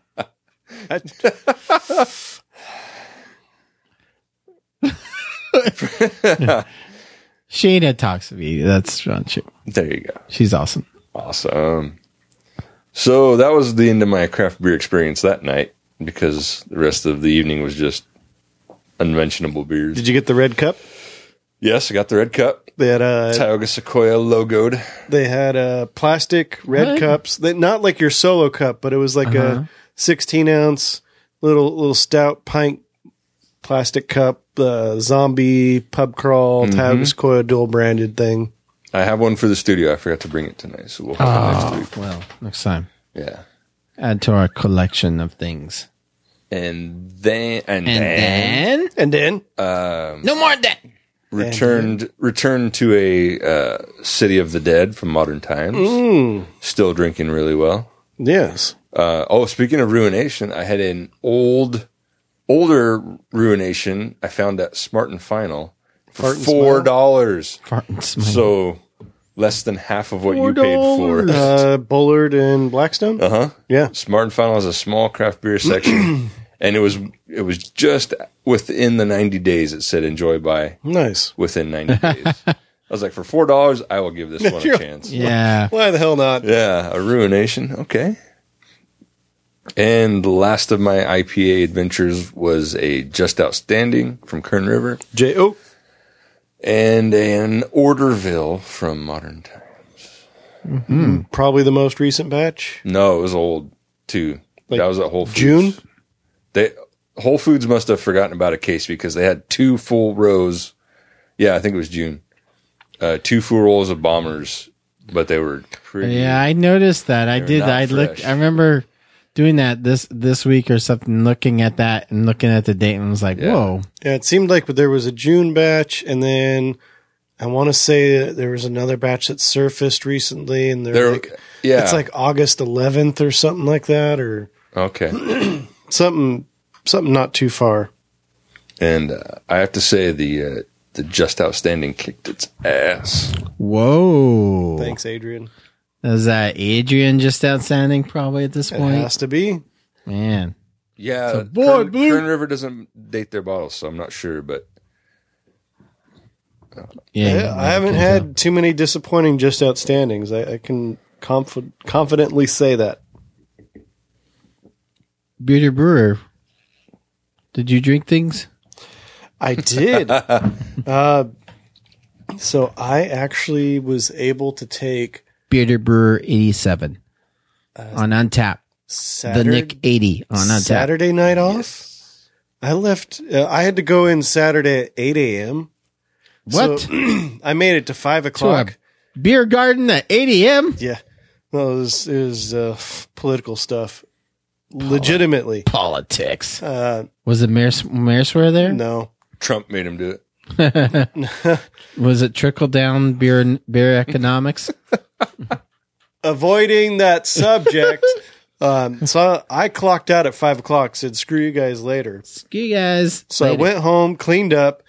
that. Sheena talks to me. That's Ron. There you go. She's awesome. Awesome. So that was the end of my craft beer experience that night, because the rest of the evening was just unmentionable beers. Did you get the red cup? Yes, I got the red cup. They had Tioga Sequoia logoed. They had plastic red cups. Not like your solo cup, but it was like a 16-ounce little stout pint plastic cup, zombie pub crawl, Tioga Sequoia dual branded thing. I have one for the studio. I forgot to bring it tonight, so we'll have it next week. Well, next time. Yeah. Add to our collection of things. And then no more than returned to a City of the Dead from Modern Times. Still drinking really well. Yes. Speaking of Ruination, I had an older Ruination I found at Smart and Final for $4. So less than half of what you paid for. Bullard and Blackstone? Yeah. Smart and Final has a small craft beer section. And it was just within the 90 days. It said enjoy by within 90 days. I was like, for $4, I will give this one a chance. Yeah. Why the hell not? Yeah, a Ruination. Okay. And the last of my IPA adventures was a Just Outstanding from Kern River. J.O. And an Orderville from Modern Times. Probably the most recent batch. No, it was old too. That was at Whole Foods. June? Whole Foods must have forgotten about a case because they had 2 full rows. Yeah, I think it was June. 2 full rolls of Bombers, but they were pretty. Yeah, I noticed that. I did. I remember doing that this week or something, looking at that and looking at the date, and was like, whoa. Yeah, it seemed like there was a June batch, and then I want to say that there was another batch that surfaced recently, and it's like August 11th or something like that, or Okay. Something not too far. And I have to say the Just Outstanding kicked its ass. Whoa. Thanks, Adrian. Is that Adrian Just Outstanding probably at this point? It has to be. Man. Yeah, boy, Kern River doesn't date their bottles, so I'm not sure, but Yeah, I haven't had too many disappointing Just Outstandings. I can confidently say that. Bearded Brewer, did you drink things? I did. So I actually was able to take Bearded Brewer 87 on Untapped. The Nick 80 on Untapped. Saturday night off. Yes. I left. I had to go in Saturday at 8 a.m. What? So I made it to 5 o'clock. To a beer garden at 8 a.m.? Yeah. Well, it was political stuff. Legitimately. Politics. Was it Mayor Swear there? No. Trump made him do it. Was it trickle down beer economics? Avoiding that subject. So I clocked out at 5 o'clock, said, screw you guys later. Screw you guys. So later. I went home, cleaned up.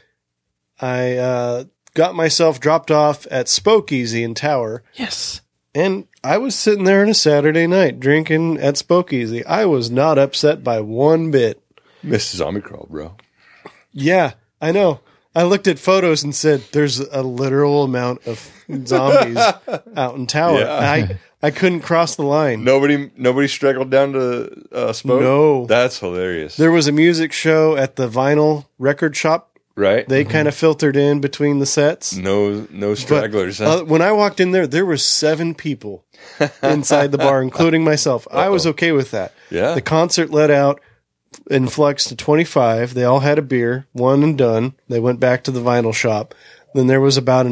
I got myself dropped off at Spokeasy in Tower. Yes. And I was sitting there on a Saturday night drinking at Spokeasy. I was not upset by one bit. Missed zombie crawl, bro. Yeah, I know. I looked at photos and said, there's a literal amount of zombies out in Tower. Yeah. I couldn't cross the line. Nobody straggled down to Spoke? No. That's hilarious. There was a music show at the vinyl record shop. Right. They kind of filtered in between the sets. No stragglers. But, when I walked in there were 7 people inside the bar, including myself. I was okay with that. Yeah. The concert let out and flexed to 25. They all had a beer, one and done. They went back to the vinyl shop. Then there was about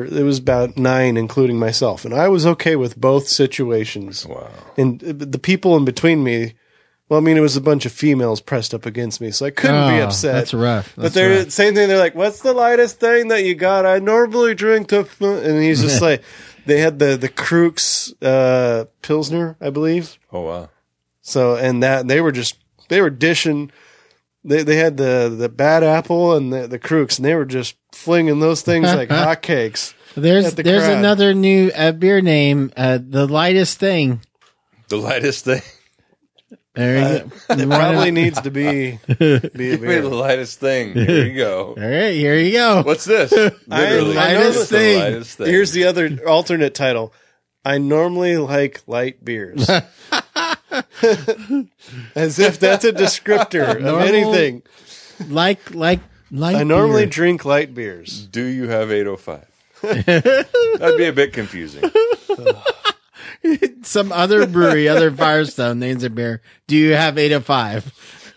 9, including myself. And I was okay with both situations. Wow. And the people in between me, well, I mean, it was a bunch of females pressed up against me, so I couldn't be upset. That's rough. But they're same thing. They're like, "What's the lightest thing that you got?" I normally drink the, and he's just like, they had the Krux Pilsner, I believe. Oh wow! So and they were dishing. They had the Bad Apple and the Krux, and they were just flinging those things like hotcakes. There's another new beer name, the lightest thing. The lightest thing. There you go. It probably needs to be a beer. Give me the lightest thing. Here you go. All right, here you go. What's this? Literally. Lightest thing. The lightest thing. Here's the other alternate title. I normally like light beers. As if that's a descriptor of anything. Like light I normally beer. drink light beers. Do you have 805? That'd be a bit confusing. Some other brewery, other Firestone names a beer. Do you have 805?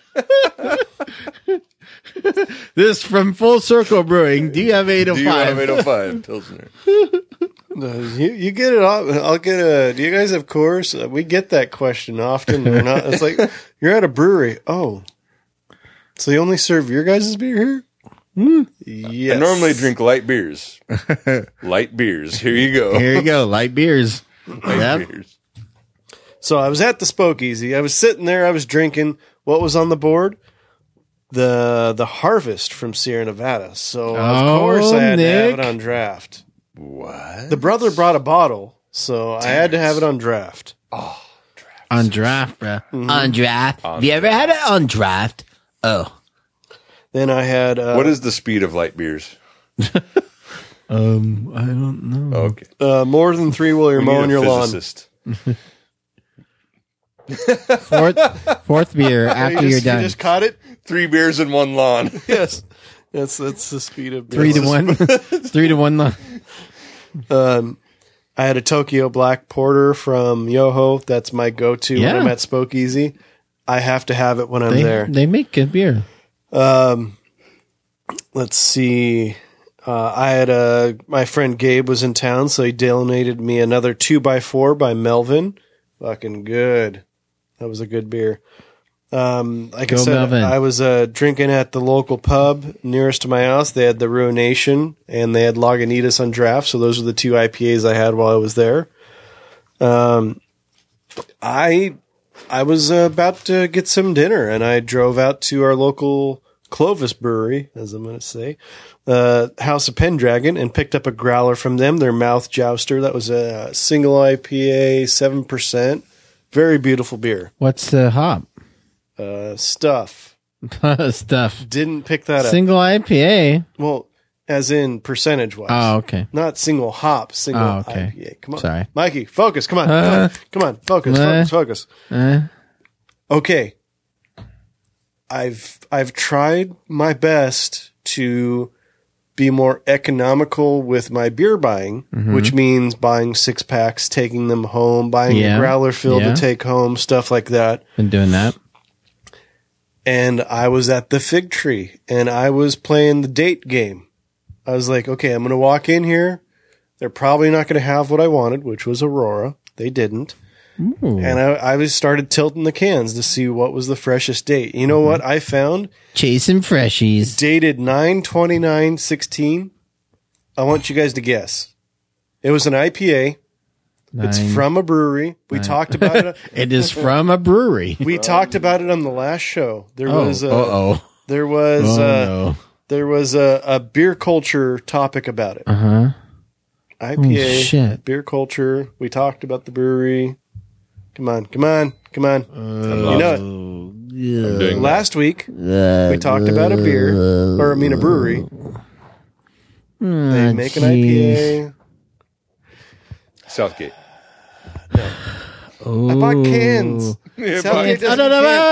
This from Full Circle Brewing. Do you have 805? Do you have 805 Pilsner? You get it off. I'll get a. Do you guys have Coors? We get that question often. Or not? It's like you're at a brewery. Oh, so they only serve your guys' beer here? Yes. I normally drink light beers. Light beers. Here you go. Here you go. Light beers. Light beers. So I was at the Spokeasy. I was sitting there. I was drinking. What was on the board? The Harvest from Sierra Nevada. So of course I had to have it on draft. What? The brother brought a bottle, so I had to have it on draft. Oh, draft. On draft, bro. Mm-hmm. On draft. Have you ever had it on draft? Oh. Then I had. What is the speed of light beers? I don't know. Okay. More than 3 while you're mowing your lawn. Fourth beer after you're done. You just caught it? 3 beers in 1 lawn. Yes. That's the speed of 3 to 1. 3 to 1 lawn. I had a Tokyo Black Porter from Yoho. That's my go-to when I'm at Spokeasy. I have to have it when I'm there. They make good beer. Let's see. I had my friend Gabe was in town, so he donated me another 2x4 by Melvin. Fucking good. That was a good beer. Like I said, Melvin. I was drinking at the local pub nearest to my house. They had the Ruination and they had Lagunitas on draft. So those were the 2 IPAs I had while I was there. I I was about to get some dinner, and I drove out to our local Clovis Brewery, as I'm going to say, House of Pendragon, and picked up a growler from them, their Mouth Jouster. That was a single IPA, 7%. Very beautiful beer. What's the hop? Stuff. Stuff. Didn't pick that up. Single IPA? Well, as in percentage-wise. Oh, okay. Not single hop, single okay. IPA. Come on. Sorry. Mikey, focus. Come on. Come on. Focus. Okay. I've tried my best to be more economical with my beer buying, which means buying 6-packs, taking them home, buying a growler fill to take home, stuff like that. Been doing that. And I was at the Fig Tree, and I was playing the date game. I was like, okay, I'm going to walk in here. They're probably not going to have what I wanted, which was Aurora. They didn't. Ooh. And I started tilting the cans to see what was the freshest date. You know what I found? Chasing freshies. Dated 9/29/16. I want you guys to guess. It was an IPA. It's from a brewery. We talked about it. It is from a brewery. We talked about it on the last show. There was a beer culture topic about it. IPA, beer culture. We talked about the brewery. Come on. You know it. Last week, we talked about a brewery. They make an IPA. Southgate. No. I bought cans. Southgate I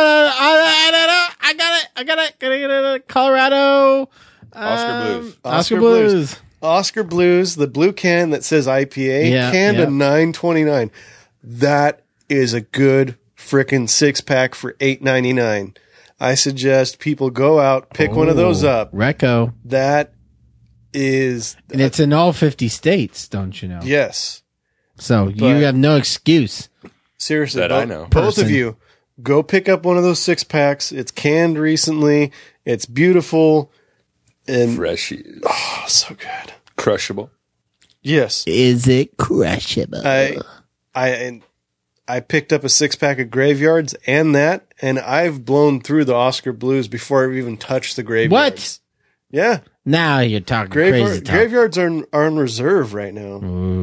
got it. Colorado. Oscar Blues. Oscar Blues, the blue can that says IPA, canned to $9.29. That is a good frickin' 6-pack for $8.99. I suggest people go out, pick one of those up. Reco. That is... And it's in all 50 states, don't you know? Yes. So you have no excuse. Seriously, that I know. Both of you, go pick up one of those 6-packs. It's canned recently. It's beautiful. And Freshy. Oh, so good. Crushable. Yes. Is it crushable? I picked up a 6-pack of Graveyards and I've blown through the Oscar Blues before I've even touched the Graveyards. What? Yeah. Now you're talking crazy talk. Graveyards are on reserve right now.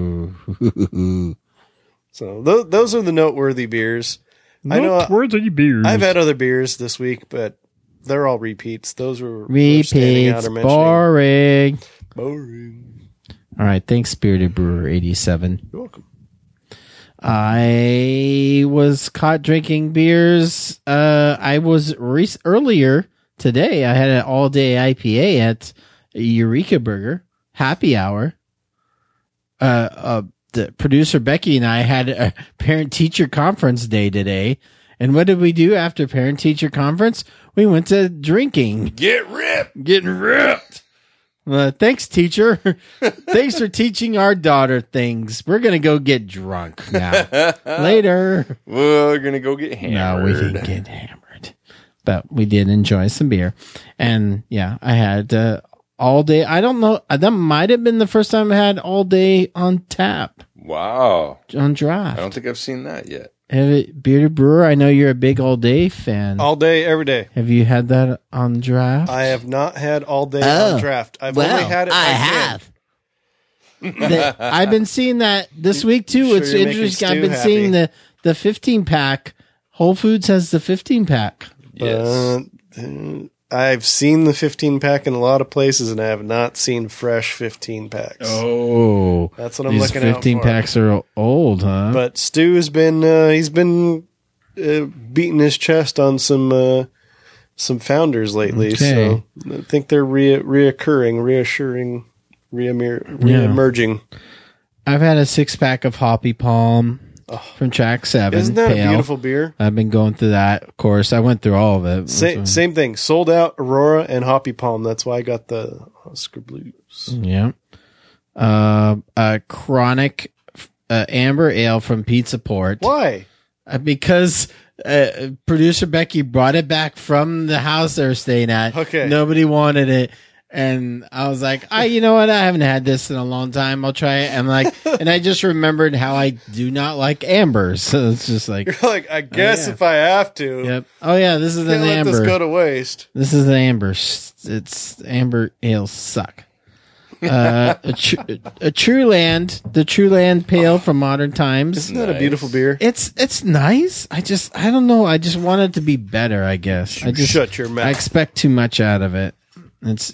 So those are the noteworthy beers. Noteworthy beers. I've had other beers this week, but they're all repeats. Those were repeats. Boring. Boring. All right. Thanks, Spirited Brewer 87. You're welcome. I was caught drinking beers. I was earlier today. I had an all-day IPA at Eureka Burger Happy Hour. The producer Becky and I had a parent-teacher conference day today. And what did we do after parent-teacher conference? We went to drinking. Getting ripped. Thanks, teacher. Thanks for teaching our daughter things. We're going to go get drunk now. Later. We're going to go get hammered. No, we didn't get hammered. But we did enjoy some beer. And yeah, I had all day. I don't know. That might have been the first time I had all day on tap. Wow. On draft. I don't think I've seen that yet. Bearded Brewer, I know you're a big all day fan. All day, every day. Have you had that on draft? I have not had all day on draft. I've only had it. I have. I've been seeing that this week too. Sure, it's interesting. I've been seeing the 15-pack. Whole Foods has the 15-pack. Yes. I've seen the 15-pack in a lot of places, and I have not seen fresh 15-packs. Oh, that's what I'm looking at. 15-packs are old, huh? But Stu has been beating his chest on some founders lately. Okay. So I think they're reassuring, reemerging. I've had a 6-pack of Hoppy Palm. From Track 7. Isn't that a beautiful beer? I've been going through that, of course. I went through all of it. Same thing. Sold out Aurora and Hoppy Palm. That's why I got the Oscar Blues. Yeah. A Chronic Amber Ale from Pizza Port. Why? Because producer Becky brought it back from the house they were staying at. Okay. Nobody wanted it. And I was like, you know what? I haven't had this in a long time. I'll try it. And and I just remembered how I do not like ambers. So it's just like, you're like, I guess if I have to. Yep. Oh yeah, this is an let amber. this go to waste. This is an amber. It's amber ales suck. A True Land, the True Land Pale from Modern Times. Isn't that a beautiful beer? It's nice. I don't know. I just want it to be better, I guess. Shut your mouth. I expect too much out of it. It's,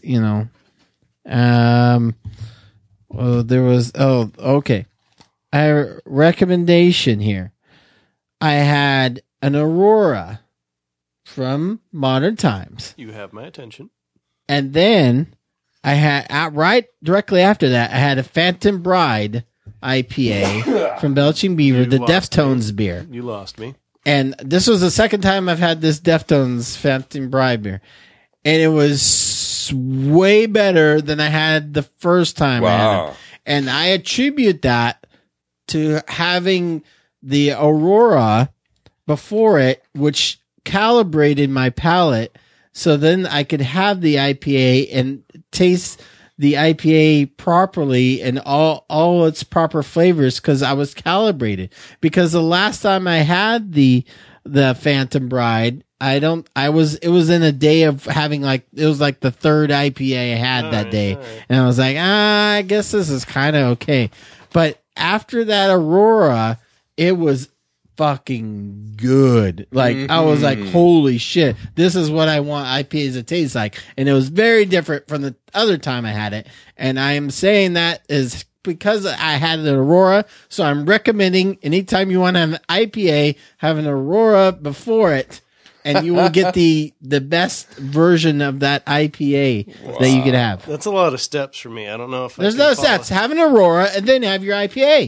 there was, okay. I have a recommendation here. I had an Aurora from Modern Times. You have my attention. And then I had directly after that, I had a Phantom Bride IPA from Belching Beaver, the Deftones beer. You lost me. And this was the second time I've had this Deftones Phantom Bride beer. And it was way better than I had the first time I had it. And I attribute that to having the Aurora before it, which calibrated my palate. So then I could have the IPA and taste the IPA properly and all its proper flavors because I was calibrated. Because the last time I had the Phantom Bride, it was in a day of having it was like the third IPA I had that day. Right. And I was like, I guess this is kind of okay. But after that Aurora, it was fucking good. I was like, holy shit, this is what I want IPAs to taste like. And it was very different from the other time I had it. And I am saying that is because I had an Aurora. So I'm recommending anytime you want to have an IPA, have an Aurora before it. And you will get the best version of that IPA that you could have. That's a lot of steps for me. I don't know if there's no steps. Have an Aurora and then have your IPA.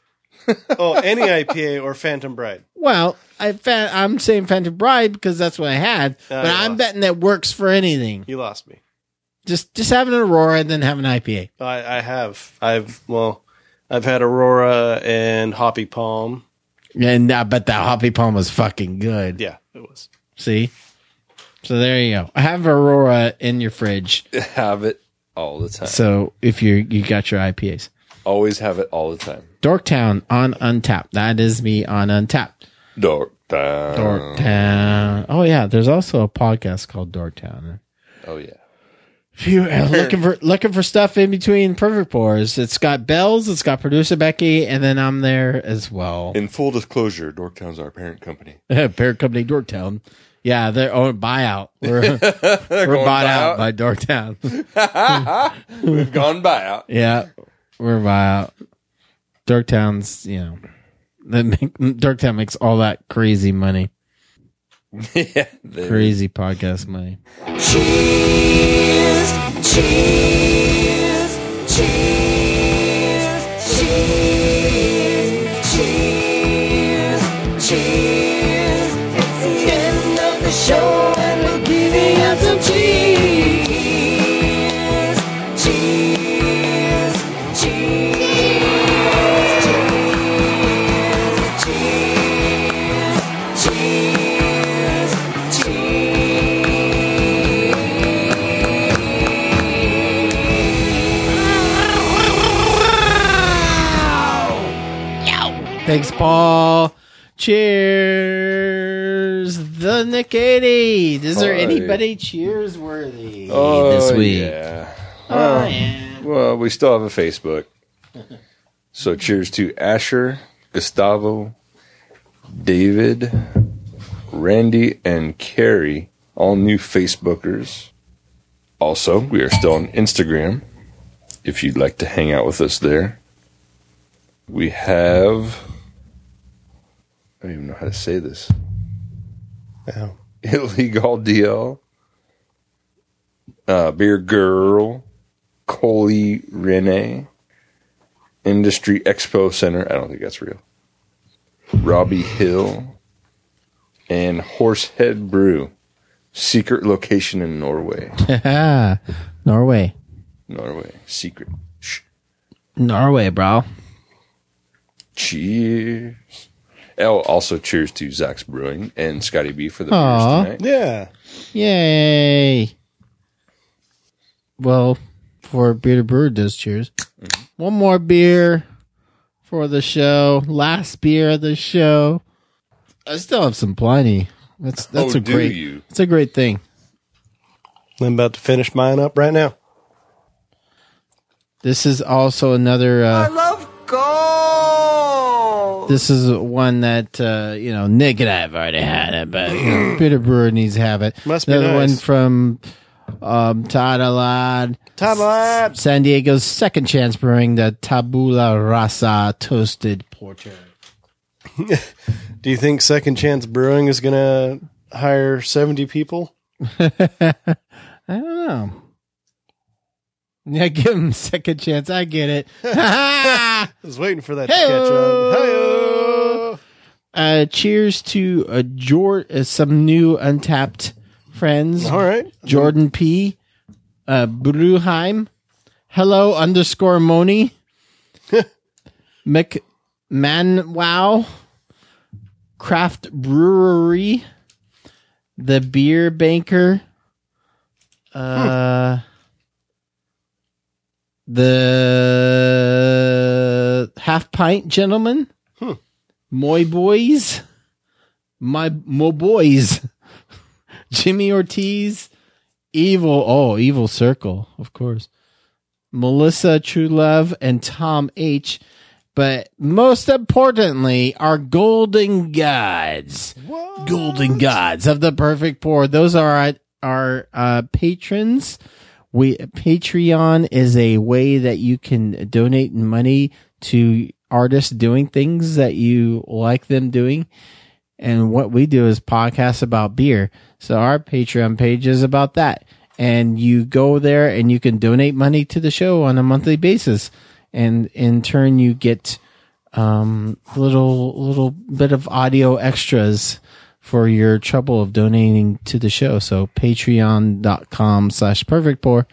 Any IPA or Phantom Bride? Well, I'm saying Phantom Bride because that's what I had, but I'm betting that works for anything. You lost me. Just have an Aurora and then have an IPA. I have. I've had Aurora and Hoppy Palm. And I bet that Hoppy Palm was fucking good. Yeah, it was. See? So there you go. Have Aurora in your fridge. Have it all the time. So if you got your IPAs. Always have it all the time. Dorktown on Untapped. That is me on Untapped. Dorktown. Oh yeah, there's also a podcast called Dorktown. Oh yeah. If you are looking for stuff in between Perfect Pours, it's got Bells, it's got producer Becky, and then I'm there as well. In full disclosure, Dorktown's our parent company. Parent company Dorktown. Yeah, they're buyout. We're bought out by Dorktown. We've gone buyout. Yeah, we're buyout. Dorktown's, Dorktown makes all that crazy money. Yeah, crazy podcast money. Cheers, cheers, cheers, cheers, cheers, cheers. It's the end of the show and we're giving out some cheers. Cheers, cheers, cheers, cheers, cheers. Thanks, Paul. Cheers. The Nick 80. Is there anybody cheers worthy this week? Yeah. Yeah. Well, we still have a Facebook. So cheers to Asher, Gustavo, David, Randy, and Carrie, all new Facebookers. Also, we are still on Instagram, if you'd like to hang out with us there. We have... I don't even know how to say this. Oh. Illegal DL, Beer Girl, Coley Renee, Industry Expo Center. I don't think that's real. Robbie Hill, and Horsehead Brew, secret location in Norway. Norway, secret. Shh. Norway, bro. Cheers. Oh, also cheers to Zach's Brewing and Scotty B for the beers tonight. Yeah. Yay. before Beer to Brewer does cheers, one more beer for the show. Last beer of the show. I still have some plenty. That's a great. It's a great thing. I'm about to finish mine up right now. This is also another. I love gold. This is one that Nick and I have already had it, but Bitter Brewer needs to have it. Must be another nice. one from Tadalad, San Diego's Second Chance Brewing, the Tabula Rasa Toasted Porter. Do you think Second Chance Brewing is going to hire 70 people? I don't know. Yeah, give him a second chance. I get it. I was waiting for that to catch on. Hey-o! Cheers to some new Untapped friends. All right. Jordan P. Bruheim. Hello _Moni. McManwow. Craft Brewery. The Beer Banker. The Half Pint Gentleman. Moy Boys. Mo Boys. Jimmy Ortiz. Evil Circle, of course. Melissa True Love and Tom H. But most importantly, our golden gods. What? Golden gods of the Perfect Pour. Those are our patrons. Patreon is a way that you can donate money to artists doing things that you like them doing. And what we do is podcasts about beer. So our Patreon page is about that. And you go there and you can donate money to the show on a monthly basis. And in turn, you get little bit of audio extras for your trouble of donating to the show. So patreon.com/perfectpour,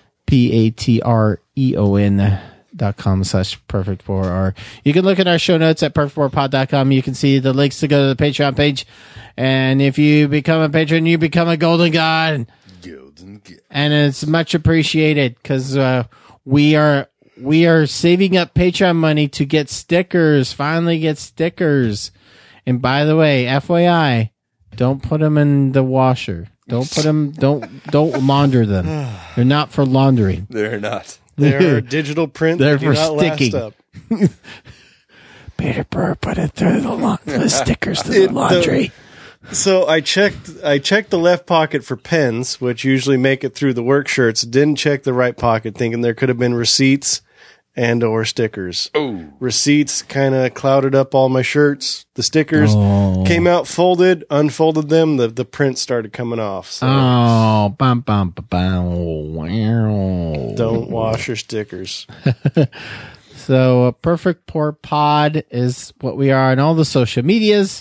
patreon.com/perfectpour. Or you can look at our show notes at perfectpourpod.com. You can see the links to go to the Patreon page. And if you become a patron, you become a golden god. And it's much appreciated because we are saving up Patreon money to get stickers. Finally get stickers. And by the way, FYI, don't put them in the washer. Don't put them. Don't launder them. They're not for laundering. They're not. They're digital print. They're that for do not sticking. last up. Peter Burr put it through the stickers to the laundry. So I checked the left pocket for pens, which usually make it through the work shirts. Didn't check the right pocket, thinking there could have been receipts and or stickers. Oh, receipts kind of clouded up all my shirts. The stickers came out folded, unfolded them. The print started coming off. So don't wash your stickers. So a Perfect Pour Pod is what we are on all the social medias.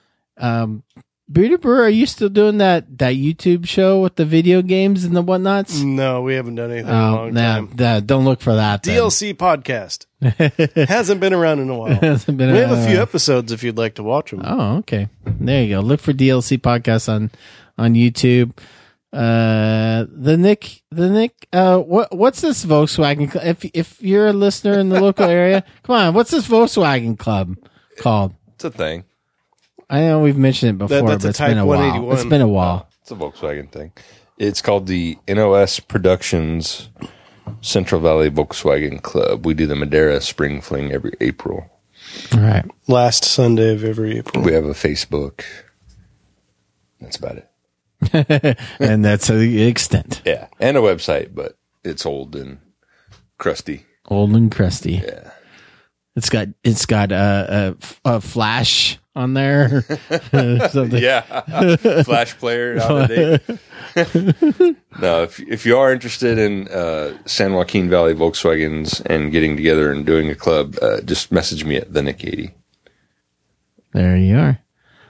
Beer Brewer, are you still doing that YouTube show with the video games and the whatnots? No, we haven't done anything in a long time. Don't look for that. DLC podcast. Hasn't been around in a while. We have a few episodes if you'd like to watch them. Oh, okay. There you go. Look for DLC podcast on YouTube. The Nick, what's this Volkswagen club? If you're a listener in the local area, come on, what's this Volkswagen club called? It's a thing. I know we've mentioned it before, but it's been a while. It's been a while. It's a Volkswagen thing. It's called the NOS Productions Central Valley Volkswagen Club. We do the Madeira Spring Fling every April. All right. Last Sunday of every April. We have a Facebook. That's about it. And that's the extent. Yeah. And a website, but it's old and crusty. Old and crusty. Yeah. It's got a Flash on there. Something. Yeah. Flash player out of date. No, if you are interested in San Joaquin Valley Volkswagens and getting together and doing a club, just message me at the Nick 80. There you are.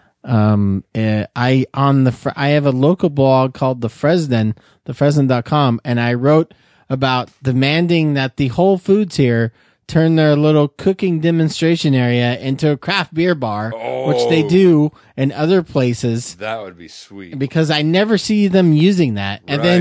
I have a local blog called the Fresden.com, and I wrote about demanding that the Whole Foods here turn their little cooking demonstration area into a craft beer bar, which they do in other places. That would be sweet. Because I never see them using that. And then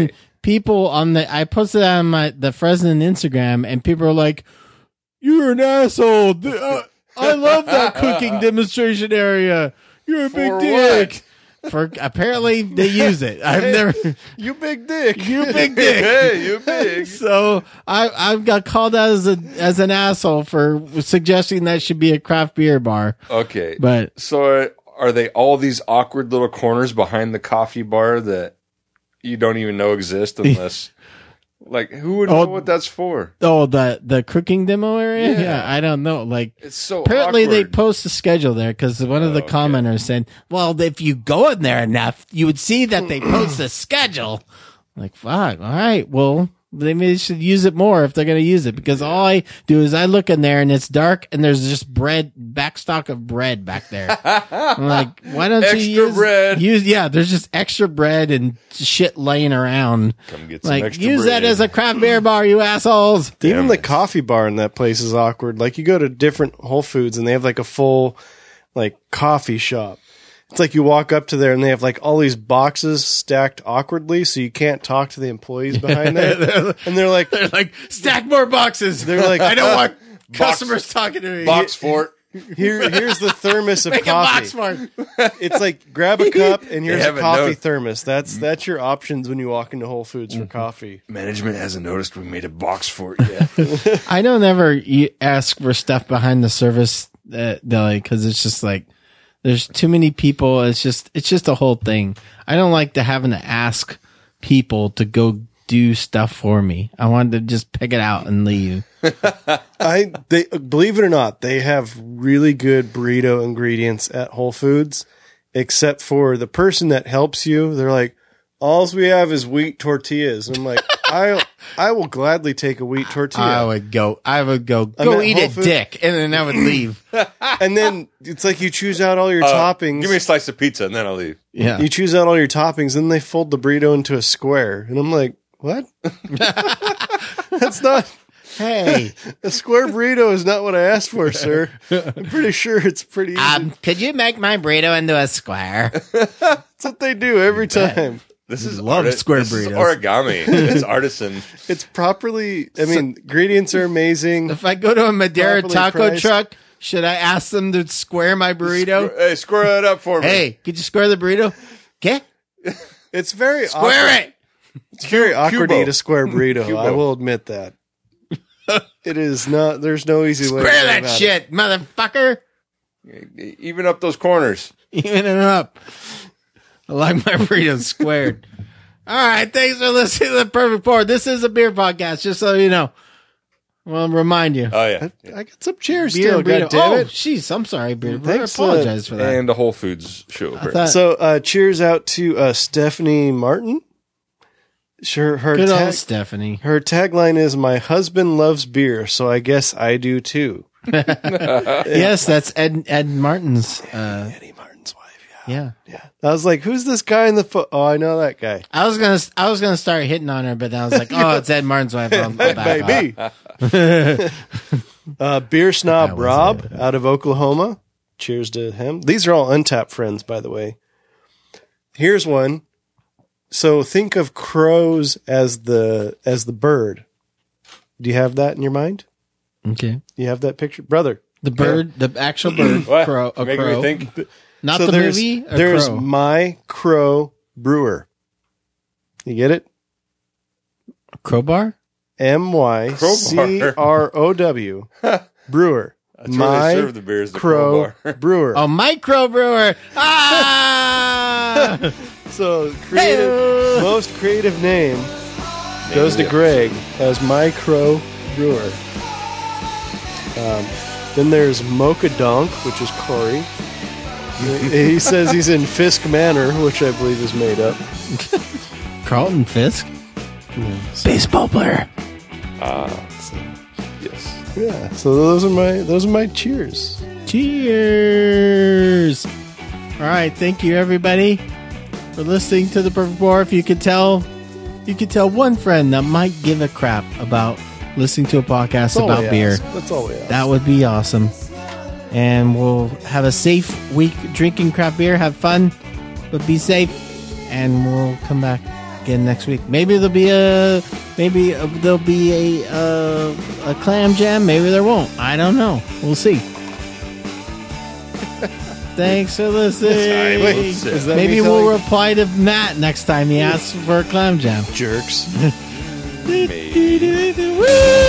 people I posted that on the Fresno Instagram, and people are like, "You're an asshole. I love that cooking demonstration area. You're a big dick." For apparently they use it. I've never. You big dick. You big dick. Hey, you big. So I've got called out as an asshole for suggesting that should be a craft beer bar. Okay, But so are they all these awkward little corners behind the coffee bar that you don't even know exist unless, like, who would know what that's for? the cooking demo area? Yeah. Yeah, I don't know. Like, It's so apparently they awkward. post a schedule there because one of the commenters said, "Well, if you go in there enough, you would see that they post a schedule." Like, fuck. All right, well. They should use it more if they're going to use it, because all I do is I look in there and it's dark and there's just backstock of bread back there. I'm like, why don't you use bread? There's just extra bread and shit laying around. Come get some Like, extra use bread. that as a craft beer bar, you assholes. Even the coffee bar in that place is awkward. Like, you go to different Whole Foods and they have like a full like coffee shop. It's like you walk up to there and they have like all these boxes stacked awkwardly, so you can't talk to the employees behind there. And they're like, stack more boxes. They're like, I don't want customers talking to me. Box fort. Here's the thermos of Make coffee. a box fort. It's like, grab a cup and here's a haven't coffee noticed. thermos. That's your options when you walk into Whole Foods for coffee. Management hasn't noticed we made a box for it yet. I don't ever ask for stuff behind the service deli because it's just like there's too many people. It's just a whole thing. I don't like having to ask people to go do stuff for me. I wanted to just pick it out and leave. They believe it or not, they have really good burrito ingredients at Whole Foods, except for the person that helps you. They're like, all we have is wheat tortillas. And I'm like, I will gladly take a wheat tortilla. I would go I'm eat at a Whole Foods. dick, and then I would leave. And then it's like you choose out all your toppings. Give me a slice of pizza and then I'll leave. Yeah. You choose out all your toppings, then they fold the burrito into a square. And I'm like, what? That's not. Hey, a square burrito is not what I asked for, sir. I'm pretty sure it's pretty easy. Could you make my burrito into a square? That's what they do every time. This is square this is burritos. origami. It's artisan. It's properly. I mean, ingredients are amazing. If I go to a Madera Properly taco priced. truck, should I ask them to square my burrito? Hey, square it up for me. Hey, could you square the burrito? Okay. It's very Square awkward. it. It's very awkward to Cubo. eat a square burrito. Cubo. I will admit that. It is not. There's no easy way. to Square go that about shit, motherfucker. Even up those corners. Even it up. I like my burritos squared. All right, thanks for listening to The Perfect Pour. This is a beer podcast, just so you know. Well, remind you. Oh yeah. I got some cheers Beer still. and burrito. God damn Oh, it. jeez, I'm sorry, beer. I Thanks, apologize for that. And a Whole Foods show. thought- So, cheers out to Stephanie Martin. Sure, her Good old Stephanie. her tagline is "My husband loves beer, so I guess I do too." Yes, that's Ed Martin's. Eddie Martin's wife. Yeah. I was like, "Who's this guy in the foot?" Oh, I know that guy. I was gonna start hitting on her, but then I was like, oh, it's Ed Martin's wife. I'll back off. Maybe. Beer That snob was Rob out of Oklahoma. Cheers to him. These are all Untapped friends, by the way. Here's one. So think of crows as the bird. Do you have that in your mind? Okay. You have that picture, brother? The bird, the actual bird, What? crow, a Making crow. me think. Not So the movie. There's Crow. My Crow Brewer. You get it? Crowbar. MYCROW Brewer. That's where they serve the beers. The Crow crowbar. Brewer. Oh, micro brewer. Ah! So most creative name goes to Greg as My Crow Brewer. Then there's Mocha Donk, which is Corey. He says he's in Fisk Manor, which I believe is made up. Carlton Fisk. Baseball player. Yes. Yeah. So those are my cheers. Cheers. All right. Thank you, everybody, for listening to The Perfect Pour. If you could tell one friend that might give a crap about listening to a podcast That's all about we beer. ask. That's all we ask. That would be awesome. And we'll have a safe week drinking craft beer. Have fun, but be safe. And we'll come back again next week. Maybe there'll be a clam jam. Maybe there won't. I don't know. We'll see. Thanks for listening. Maybe we'll reply to Matt next time he asks for a clam jam. Jerks. Maybe. Woo!